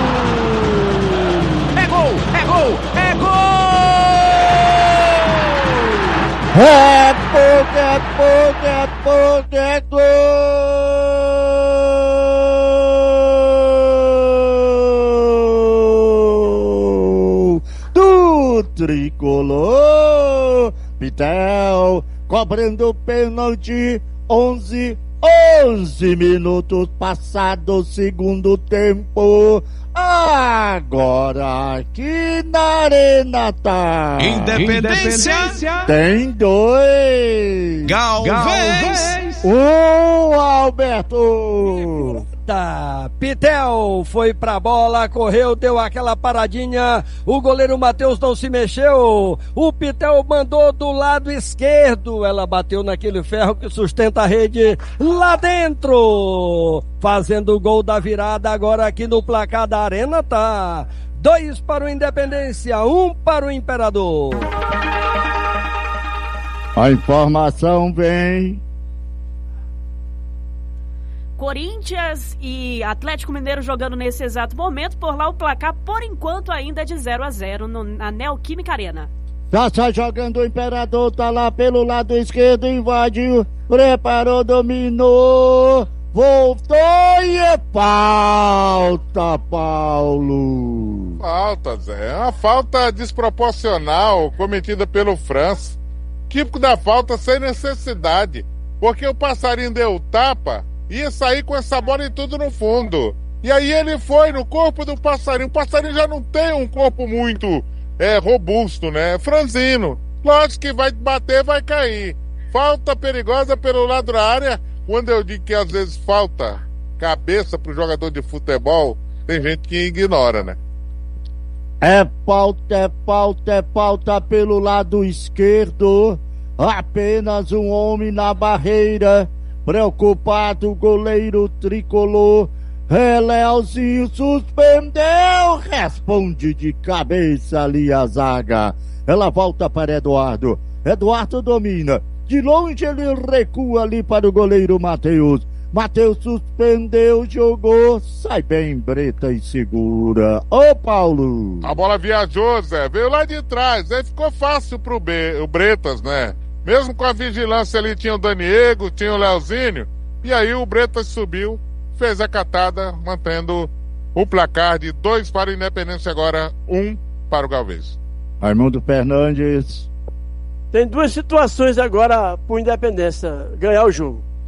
É gol, é gol, é gol! É fogo, é fogo, é fogo, é gol do tricolor. Pitel cobrando o pênalti. 11 minutos passados, segundo tempo. Agora aqui na arena tá Independência tem 2 Galvez. Alberto. Pitel foi pra bola, correu, deu aquela paradinha, o goleiro Matheus não se mexeu, o Pitel mandou do lado esquerdo, ela bateu naquele ferro que sustenta a rede lá dentro, fazendo o gol da virada. Agora aqui no placar da arena tá 2 para o Independência, 1 para o Imperador. A informação vem. Corinthians e Atlético Mineiro jogando nesse exato momento. Por lá o placar, por enquanto, ainda é de 0-0 na Neoquímica Arena. Já está jogando o Imperador, tá lá pelo lado esquerdo, invadiu, preparou, dominou, voltou e é falta, Paulo. Falta, Zé. É uma falta desproporcional cometida pelo França. Típico da falta sem necessidade. Porque o passarinho deu tapa, ia sair com essa bola e tudo no fundo. E aí ele foi no corpo do passarinho. O passarinho já não tem um corpo muito robusto, né? Franzino. Lógico que vai bater, vai cair. Falta perigosa pelo lado da área. Quando eu digo que às vezes falta cabeça pro jogador de futebol, tem gente que ignora, né? É falta pelo lado esquerdo. Apenas um homem na barreira. Preocupado o goleiro tricolor. Leozinho suspendeu. Responde de cabeça ali a zaga. Ela volta para Eduardo. Eduardo domina. De longe ele recua ali para o goleiro Matheus. Matheus suspendeu, jogou. Sai bem, Breta e segura. Ô, Paulo. A bola viajou, Zé. Veio lá de trás. Aí ficou fácil pro o Bretas, né? Mesmo com a vigilância ali, tinha o Daniego, tinha o Leozinho, e aí o Bretas subiu, fez a catada, mantendo o placar de 2 para o Independência, agora 1 para o Galvez. Raimundo Fernandes. Tem duas situações agora para o Independência ganhar o jogo.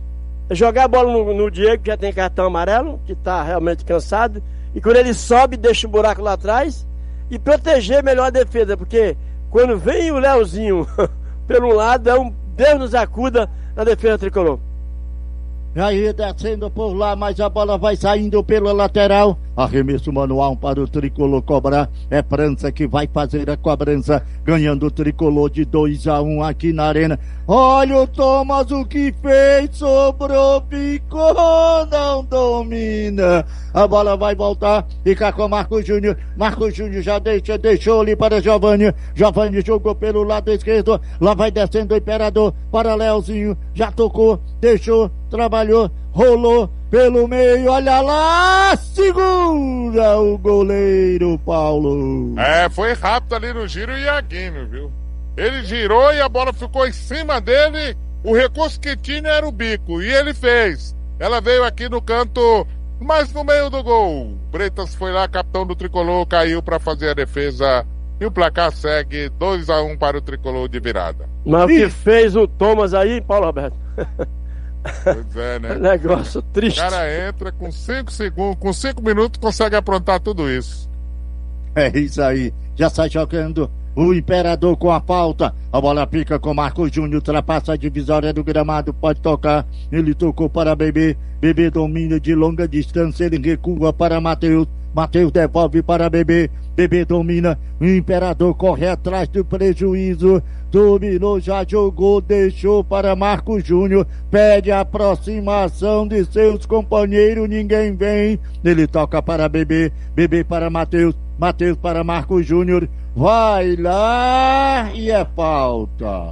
jogar a bola no Diego, que já tem cartão amarelo, que tá realmente cansado, e quando ele sobe, deixa um buraco lá atrás, e proteger melhor a defesa, porque quando vem o Leozinho pelo lado, é um Deus nos acuda na defesa tricolor. E aí, descendo por lá, mas a bola vai saindo pela lateral. Arremesso manual para o tricolor cobrar. É França que vai fazer a cobrança, ganhando o tricolor de 2-1 aqui na arena. Olha o Thomas, o que fez, sobrou, picou, não domina. A bola vai voltar, fica com Marco Júnior. Marco Júnior já deixou ali para Giovani. Giovani jogou pelo lado esquerdo. Lá vai descendo o Imperador para Leozinho. Já tocou, deixou, trabalhou, rolou pelo meio, olha lá, segura o goleiro Paulo. Foi rápido ali no giro o Iaguinho, viu? Ele girou e a bola ficou em cima dele, o recurso que tinha era o bico, e ele fez. Ela veio aqui no canto, mas no meio do gol. Bretas foi lá, capitão do tricolor, caiu para fazer a defesa, e o placar segue 2-1 para o tricolor de virada. Mas o que fez o Thomas aí, Paulo Roberto? Pois é, né? Negócio triste. O cara entra com 5 segundos, com 5 minutos consegue aprontar tudo isso. É isso aí, já sai jogando o Imperador com a falta. A bola pica com Marco Júnior, ultrapassa a divisória do gramado, pode tocar. Ele tocou para Bebê. Bebê domina de longa distância, ele recua para Matheus. Matheus devolve para Bebê. Bebê domina. O Imperador corre atrás do prejuízo. Dominou, já jogou, deixou para Marco Júnior. Pede a aproximação de seus companheiros. Ninguém vem. Ele toca para Bebê. Bebê para Matheus. Matheus para Marco Júnior. Vai lá e é falta.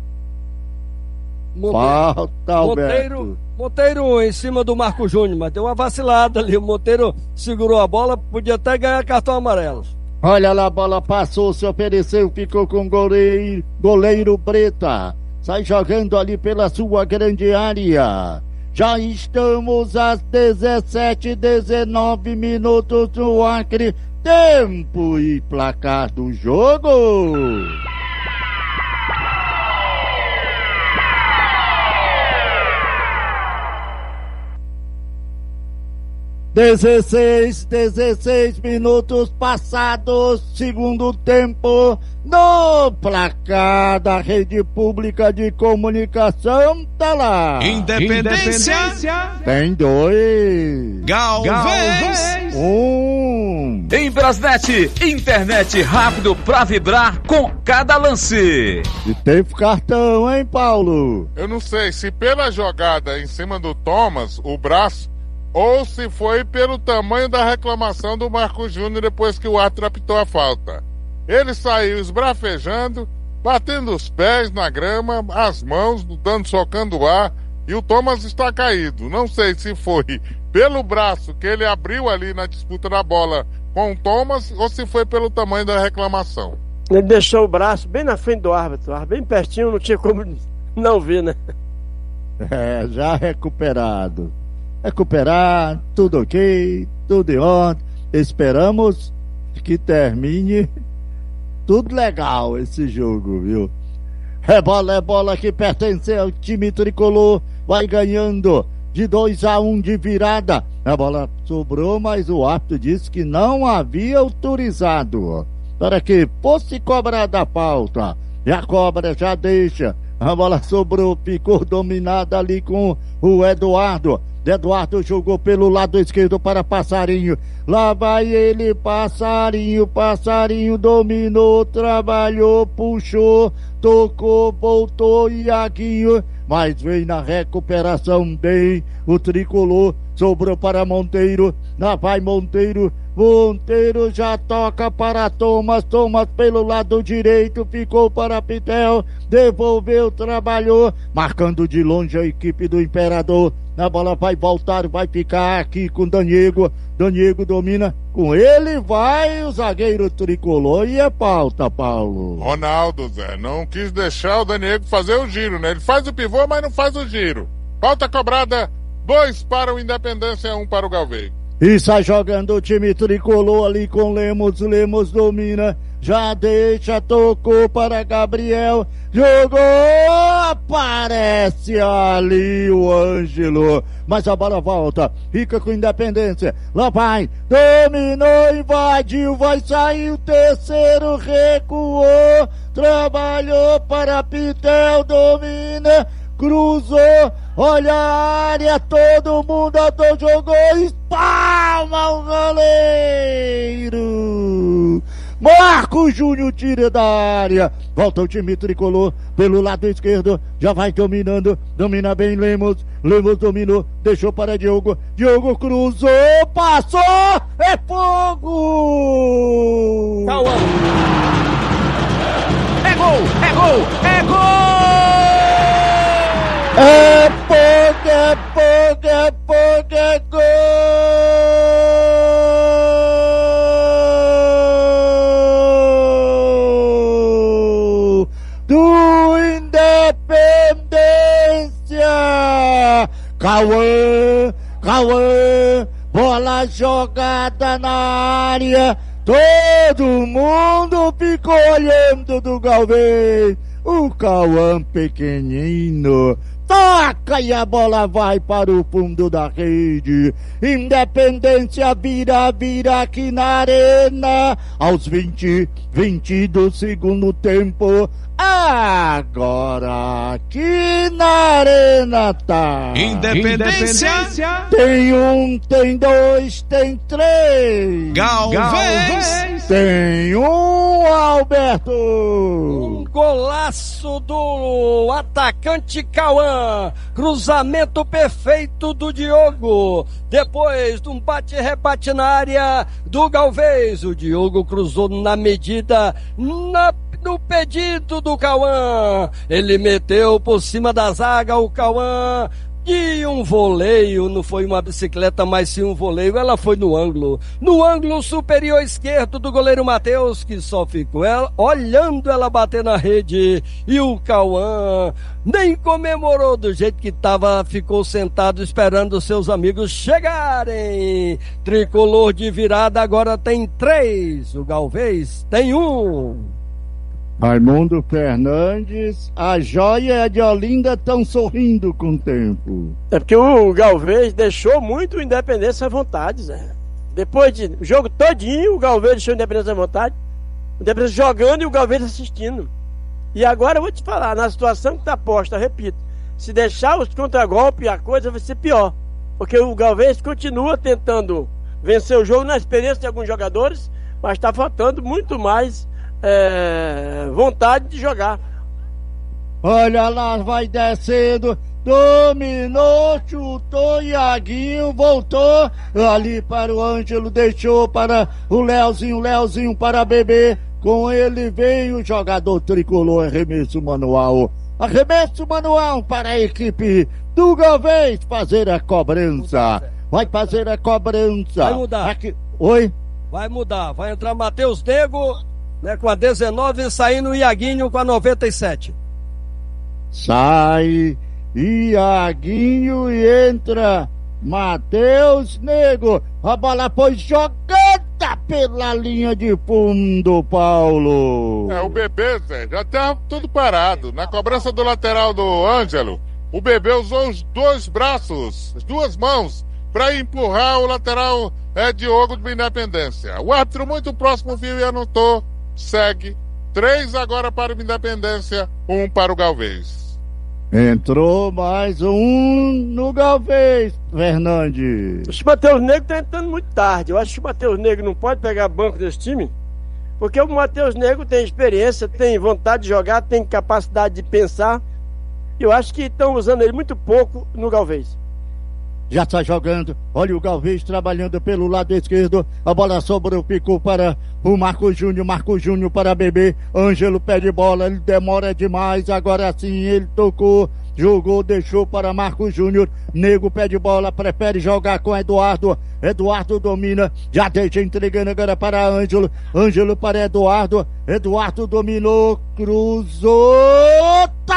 Falta, Alberto. Monteiro em cima do Marco Júnior, mas deu uma vacilada ali. O Monteiro segurou a bola, podia até ganhar cartão amarelo. Olha lá, a bola passou, se ofereceu, ficou com o goleiro Breta. Sai jogando ali pela sua grande área. Já estamos às 17:19 minutos no Acre. Tempo e placar do jogo. 16 minutos passados, segundo tempo, no placar da Rede Pública de Comunicação, tá lá. Independência. Tem 2. Galvez. 1. Em Brasnet, internet rápido pra vibrar com cada lance. E teve cartão, hein, Paulo? Eu não sei se pela jogada em cima do Thomas, o braço, ou se foi pelo tamanho da reclamação do Marco Júnior depois que o árbitro apitou a falta. Ele saiu esbrafejando, batendo os pés na grama, as mãos, socando o ar, e o Thomas está caído. Não sei se foi pelo braço que ele abriu ali na disputa da bola com o Thomas, ou se foi pelo tamanho da reclamação. Ele deixou o braço bem na frente do árbitro, bem pertinho, não tinha como não ver, né? Já recuperado. Recuperar, tudo ok, tudo em ordem. Esperamos que termine tudo legal esse jogo, viu? É bola que pertence ao time tricolor. Vai ganhando de 2-1 de virada. A bola sobrou, mas o árbitro disse que não havia autorizado para que fosse cobrada a falta. E a cobra já deixa. A bola sobrou, ficou dominada ali com o Eduardo. Eduardo jogou pelo lado esquerdo para Passarinho. Lá vai ele, Passarinho dominou, trabalhou, puxou, tocou, voltou, Iaguinho. Mas vem na recuperação bem o tricolor. Sobrou para Monteiro. Lá vai Monteiro. Monteiro já toca para Thomas. Thomas pelo lado direito. Ficou para Pitel. Devolveu, trabalhou. Marcando de longe a equipe do Imperador. A bola vai voltar, vai ficar aqui com Daniego. Daniego domina. Com ele vai o zagueiro tricolor. E é falta, Paulo. Ronaldo, Zé, não quis deixar o Daniego fazer o giro, né? Ele faz o pivô, mas não faz o giro. Falta cobrada, 2 para o Independência, 1 para o Galvez. E sai jogando o time tricolor ali com Lemos. Lemos domina. já deixa, tocou para Gabriel, jogou, aparece ali o Ângelo, mas a bola volta, fica com Independência, lá vai, dominou, invadiu, vai sair o terceiro, recuou, trabalhou para Pitel, domina, cruzou, olha a área, todo mundo jogou, espalma o goleiro. Marco Júnior tira da área, volta o time tricolor pelo lado esquerdo, já vai dominando, domina bem Lemos dominou, deixou para Diogo cruzou, passou, é fogo! Cauã! É gol! É gol! Do Independência! Cauã, bola jogada na área, todo mundo ficou olhando do Galvez, o Cauã pequenino, toca e a bola vai para o fundo da rede. Independência vira aqui na arena, aos 20 do segundo tempo. Agora aqui na arena tá Independência. Tem um, tem dois, tem três. Galvez. Tem um, Alberto. Um golaço do atacante Cauã. Cruzamento perfeito do Diogo. Depois de um bate-rebate na área do Galvez. O Diogo cruzou na medida, no pedido do Cauã, ele meteu por cima da zaga o Cauã, e um voleio, não foi uma bicicleta, mas sim um voleio, ela foi no ângulo superior esquerdo do goleiro Matheus, que só ficou olhando ela bater na rede, e o Cauã nem comemorou do jeito que estava, ficou sentado esperando seus amigos chegarem. Tricolor de virada agora tem 3, o Galvez tem 1. Raimundo Fernandes, a Joia e a de Olinda estão sorrindo com o tempo. É porque o Galvez deixou muito o Independência à vontade, Zé. Depois de o jogo todinho, o Galvez deixou o Independência à vontade. O Independência jogando e o Galvez assistindo. E agora eu vou te falar, na situação que está posta, repito, se deixar os contragolpes, a coisa vai ser pior. Porque o Galvez continua tentando vencer o jogo na experiência de alguns jogadores, mas está faltando muito mais vontade de jogar. Olha lá, vai descendo, dominou, chutou, Iaguinho voltou ali para o Ângelo, deixou para o Leozinho para Bebê, com ele vem o jogador tricolor, arremesso manual para a equipe do Galvez fazer a cobrança, vai fazer a cobrança. Vai mudar. Aqui. Oi? Vai mudar, vai entrar Matheus Nego, né, com a 19, saindo o Iaguinho com a 97. Sai Iaguinho e entra Matheus Nego. A bola foi jogada pela linha de fundo, Paulo. O Bebê, Zé, já tá tudo parado. Na cobrança do lateral do Ângelo, o Bebê usou os dois braços, as duas mãos, para empurrar o lateral Diogo do Independência. O árbitro muito próximo viu e anotou. Segue 3 agora para o Independência, 1 para o Galvez. Entrou mais um no Galvez, Fernandes. O Matheus Negro tá entrando muito tarde. Eu acho que o Matheus Negro não pode pegar banco desse time, porque o Matheus Negro tem experiência, tem vontade de jogar, tem capacidade de pensar. Eu acho que estão usando ele muito pouco no Galvez. Já está jogando, olha o Galvez trabalhando pelo lado esquerdo, a bola sobrou, ficou para o Marco Júnior para Bebê, Ângelo pede bola, ele demora demais, agora sim ele tocou, jogou, deixou para Marco Júnior, Nego pede bola, prefere jogar com Eduardo domina, já deixa entregando agora para Ângelo para Eduardo dominou, cruzou, tapa!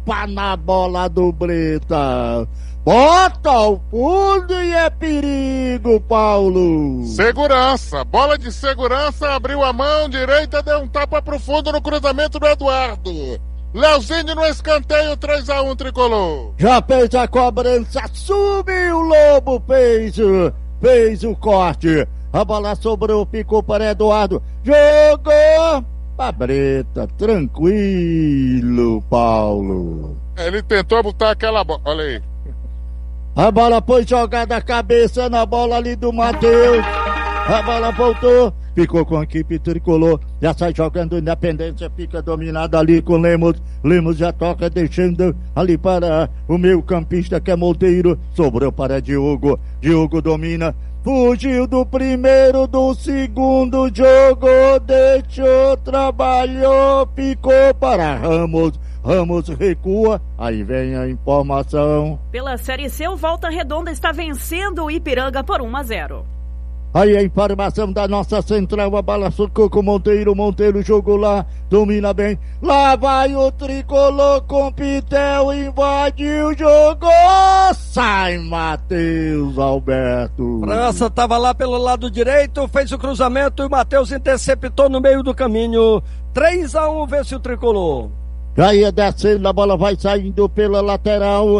Opa, na bola do Breta. Bota ao fundo e é perigo, Paulo. Segurança, bola de segurança, abriu a mão direita, deu um tapa pro fundo no cruzamento do Eduardo. Leozinho no escanteio, 3-1 tricolor. Já fez a cobrança, subiu o Lobo, fez o corte. A bola sobrou, ficou para Eduardo. Jogou pra Breta, tranquilo, Paulo. Ele tentou botar aquela bola, olha aí. A bola foi jogada a cabeça na bola ali do Matheus. A bola voltou, ficou com a equipe tricolor. Já sai jogando Independência, fica dominada ali com Lemos. Lemos já toca, deixando ali para o meio campista que é Monteiro. Sobrou para Diogo. Diogo domina. Fugiu do primeiro, do segundo, jogou, deixou, trabalhou, ficou para Ramos. Ramos recua, aí vem a informação. Pela Série C, o Volta Redonda está vencendo o Ipiranga por 1-0. Aí a informação da nossa central, a bola socou com Monteiro jogou lá, domina bem. Lá vai o tricolor com Pitel, invadiu, jogou, sai Matheus Alberto. França estava lá pelo lado direito, fez o cruzamento e o Matheus interceptou no meio do caminho. 3-1 vence o tricolor. Aí descendo, a bola vai saindo pela lateral.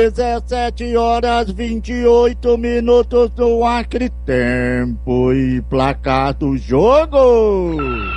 17h28 no Acre. Tempo e placar do jogo.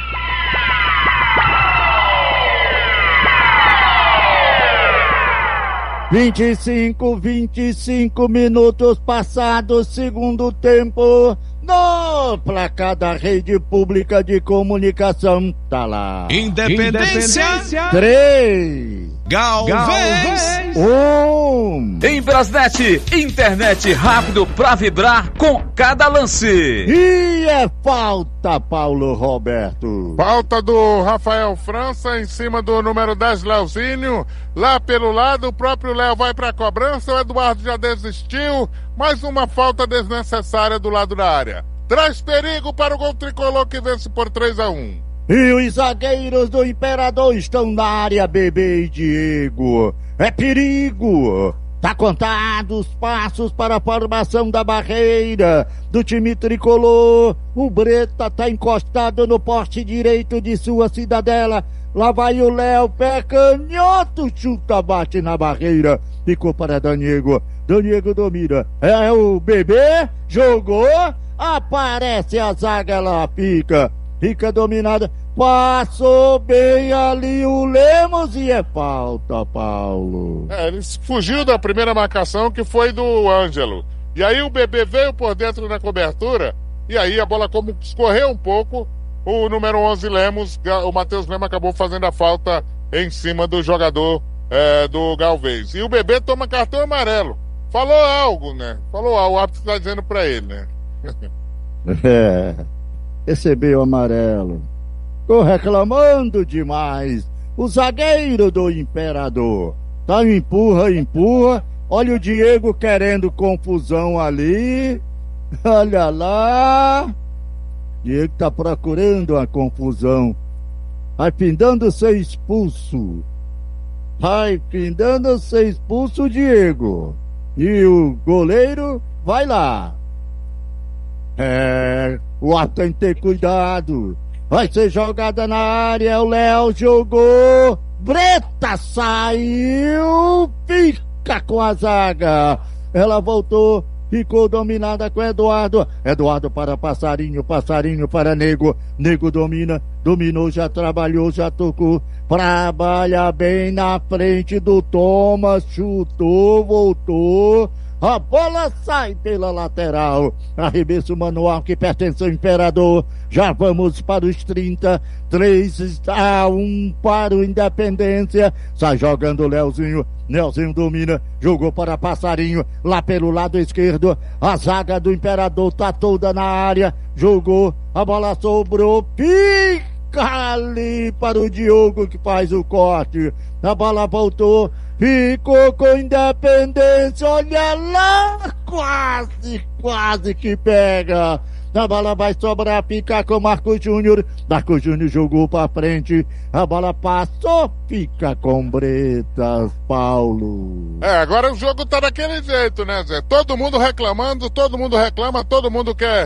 (25 minutos passados, segundo tempo). No placar da Rede Pública de Comunicação, tá lá. Independência 3, Galvez 1. Em Brasnet, internet rápido pra vibrar com cada lance. E é falta, Paulo Roberto. Falta do Rafael França em cima do número 10, Leozinho. Lá pelo lado, o próprio Léo vai pra cobrança, o Eduardo já desistiu. Mais uma falta desnecessária do lado da área. Traz perigo para o gol tricolor que vence por 3-1. E os zagueiros do Imperador estão na área, Bebê e Diego. É perigo. Tá contado os passos para a formação da barreira do time tricolor. O Breta tá encostado no poste direito de sua cidadela. Lá vai o Léo, pé canhoto, chuta, bate na barreira. Ficou para Daniego. Daniego domina. É o Bebê, jogou, aparece a zaga, ela fica dominada. Passou bem ali o Lemos e é falta, Paulo. Ele fugiu da primeira marcação, que foi do Ângelo. E aí o Bebê veio por dentro na cobertura, e aí a bola como escorreu um pouco, o número 11 Lemos, o Matheus Lemos acabou fazendo a falta em cima do jogador do Galvez. E o Bebê toma cartão amarelo. Falou algo, né? Falou algo, o árbitro está dizendo pra ele, né? Recebeu amarelo. Tô reclamando demais. O zagueiro do Imperador tá empurra. Olha o Diego querendo confusão ali. Olha lá. Diego tá procurando a confusão. Vai findando ser expulso. Diego. E o goleiro vai lá. O ato tem que ter cuidado. Vai ser jogada na área. O Léo jogou. Breta saiu. Fica com a zaga. Ela voltou. Ficou dominada com Eduardo. Eduardo para Passarinho. Passarinho para Nego. Nego dominou, já trabalhou, já tocou. Trabalha bem na frente do Thomas. Chutou, voltou. A bola sai pela lateral. Arremesso manual que pertence ao Imperador. Já vamos para os 30. 3-1 para o Independência. Sai jogando o Leozinho. Leozinho domina. Jogou para Passarinho. Lá pelo lado esquerdo. A zaga do Imperador tá toda na área. Jogou. A bola sobrou. Fica ali para o Diogo que faz o corte. A bola voltou. Ficou com Independência, olha lá, quase que pega. A bola vai sobrar, fica com Marcos Júnior. Marcos Júnior jogou pra frente. A bola passou, fica com Bretas, Paulo. Agora o jogo tá daquele jeito, né, Zé? Todo mundo reclamando, todo mundo reclama, todo mundo quer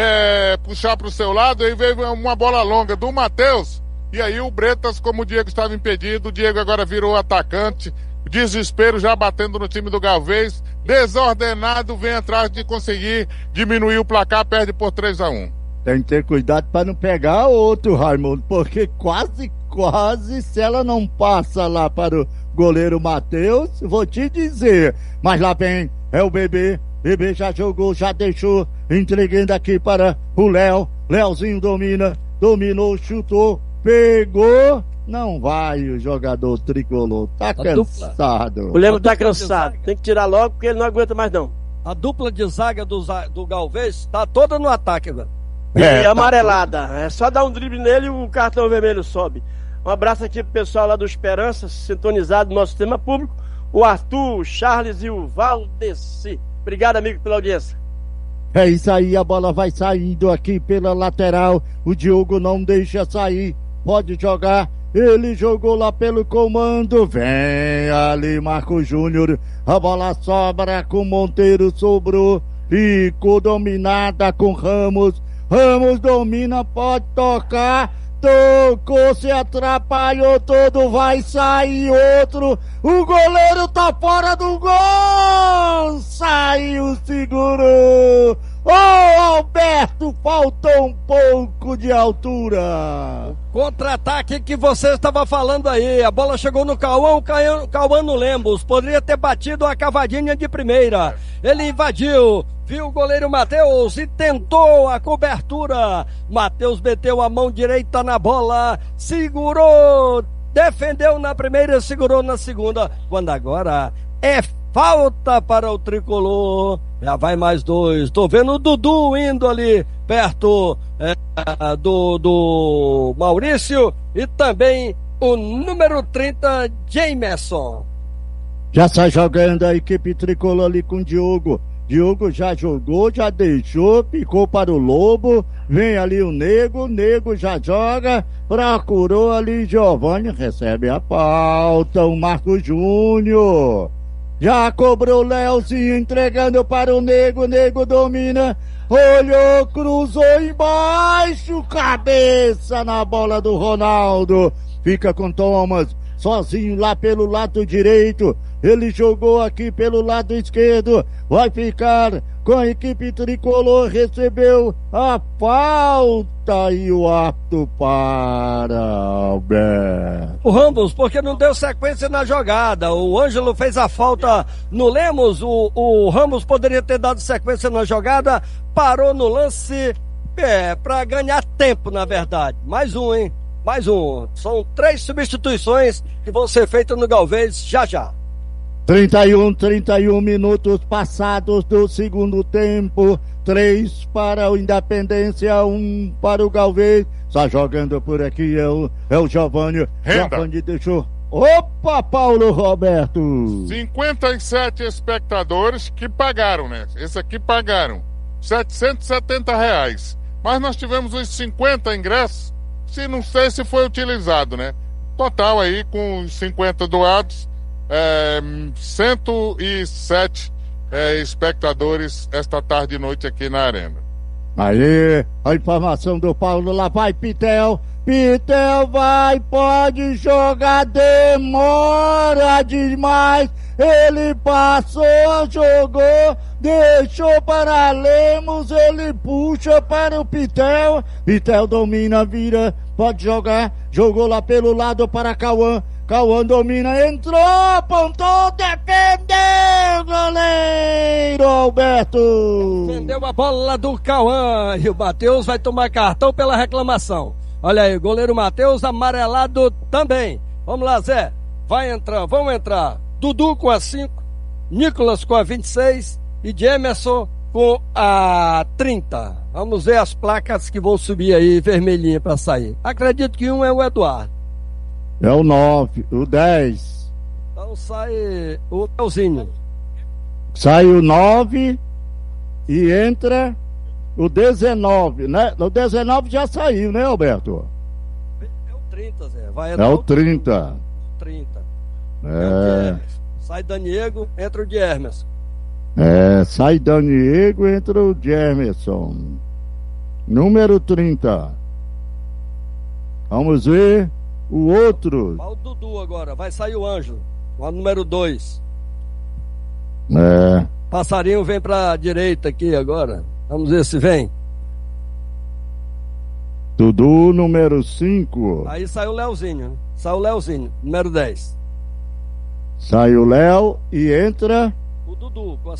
puxar pro seu lado. Aí veio uma bola longa do Matheus. E aí o Bretas, como o Diego estava impedido, o Diego agora virou atacante. Desespero já batendo no time do Galvez. Desordenado, vem atrás de conseguir diminuir o placar, perde por 3-1. Tem que ter cuidado para não pegar outro, Raimundo, porque quase, se ela não passa lá para o goleiro Matheus, vou te dizer. Mas lá vem, é o Bebê já jogou, já deixou, entregando aqui para o Léo. Léozinho dominou, chutou, pegou. Não vai o jogador tricolor, tá cansado. O Lemos tá cansado, tem que tirar logo porque ele não aguenta mais não. A dupla de zaga do Galvez tá toda no ataque agora. E amarelada, é só dar um drible nele e o cartão vermelho sobe. Um abraço aqui pro pessoal lá do Esperança, sintonizado no nosso sistema público, o Arthur, o Charles e o Valdeci. Obrigado, amigo, pela audiência. É isso aí, a bola vai saindo aqui pela lateral, o Diogo não deixa sair, pode jogar. Ele jogou lá pelo comando, vem ali Marcos Júnior, a bola sobra com Monteiro, sobrou, ficou dominada com Ramos domina, pode tocar, tocou, se atrapalhou todo, vai sair outro, o goleiro tá fora do gol, saiu, segurou. Alberto, faltou um pouco de altura. Contra-ataque que você estava falando aí, a bola chegou no Cauã, o Cauã no Lemos, poderia ter batido a cavadinha de primeira, ele invadiu, viu o goleiro Matheus e tentou a cobertura, Matheus meteu a mão direita na bola, segurou, defendeu na primeira, segurou na segunda, quando agora é falta para o tricolor. Já vai mais dois. Tô vendo o Dudu indo ali perto do Maurício e também o número 30, Jameson. Já sai jogando a equipe tricolor ali com o Diogo. Diogo já jogou, já deixou, ficou para o Lobo. Vem ali o Nego já joga. Procurou ali Giovanni, recebe a pauta. O Marcos Júnior. Já cobrou o Léozinho, entregando para o Nego domina, olhou, cruzou embaixo, cabeça na bola do Ronaldo, fica com Thomas, sozinho lá pelo lado direito, ele jogou aqui pelo lado esquerdo, vai ficar com a equipe tricolor, recebeu a falta e o apto para Alberto. O Ramos, porque não deu sequência na jogada, o Ângelo fez a falta no Lemos, o Ramos poderia ter dado sequência na jogada, parou no lance, para ganhar tempo na verdade, mais um, hein? Mais um, são 3 substituições que vão ser feitas no Galvez já. 31 minutos passados do segundo tempo, 3 para o Independência, 1 para o Galvez, só jogando por aqui é o Giovanni. Giovanni deixou. Opa, Paulo Roberto! 57 espectadores que pagaram, né? Esse aqui pagaram R$770, mas nós tivemos uns 50 ingressos, não sei se foi utilizado, né? Total aí com os 50 doados, 107 espectadores esta tarde e noite aqui na arena. Aí, a informação do Paulo, lá vai Pitel vai, pode jogar, demora demais, ele passou, jogou, deixou para Lemos, ele puxa para o Pitel domina, vira, pode jogar, jogou lá pelo lado para Cauã domina, entrou, apontou, defendeu, goleiro Alberto. Defendeu a bola do Cauã e o Matheus vai tomar cartão pela reclamação. Olha aí, goleiro Matheus amarelado também. Vamos lá, Zé, vamos entrar. Dudu com a 5, Nicolas com a 26 e Jamerson com a 30. Vamos ver as placas que vão subir aí, vermelhinha para sair. Acredito que um é o Eduardo. É o 9, o 10. Então sai o Leozinho. Sai o 9 e entra O 19, né? O 19 já saiu, né, Alberto? É o 30, Zé. Vai É o 30. 30. É. Sai Daniego, entra o de Hermes. Sai Daniego, entra o Jamerson. Número 30. Vamos ver o outro. Vai o Dudu agora, vai sair o Ângelo. O número 2. Passarinho vem pra direita aqui agora. Vamos ver se vem. Dudu, número 5. Aí sai o Leozinho. Sai o Leozinho, número 10. Sai o Léo e entra o Dudu com a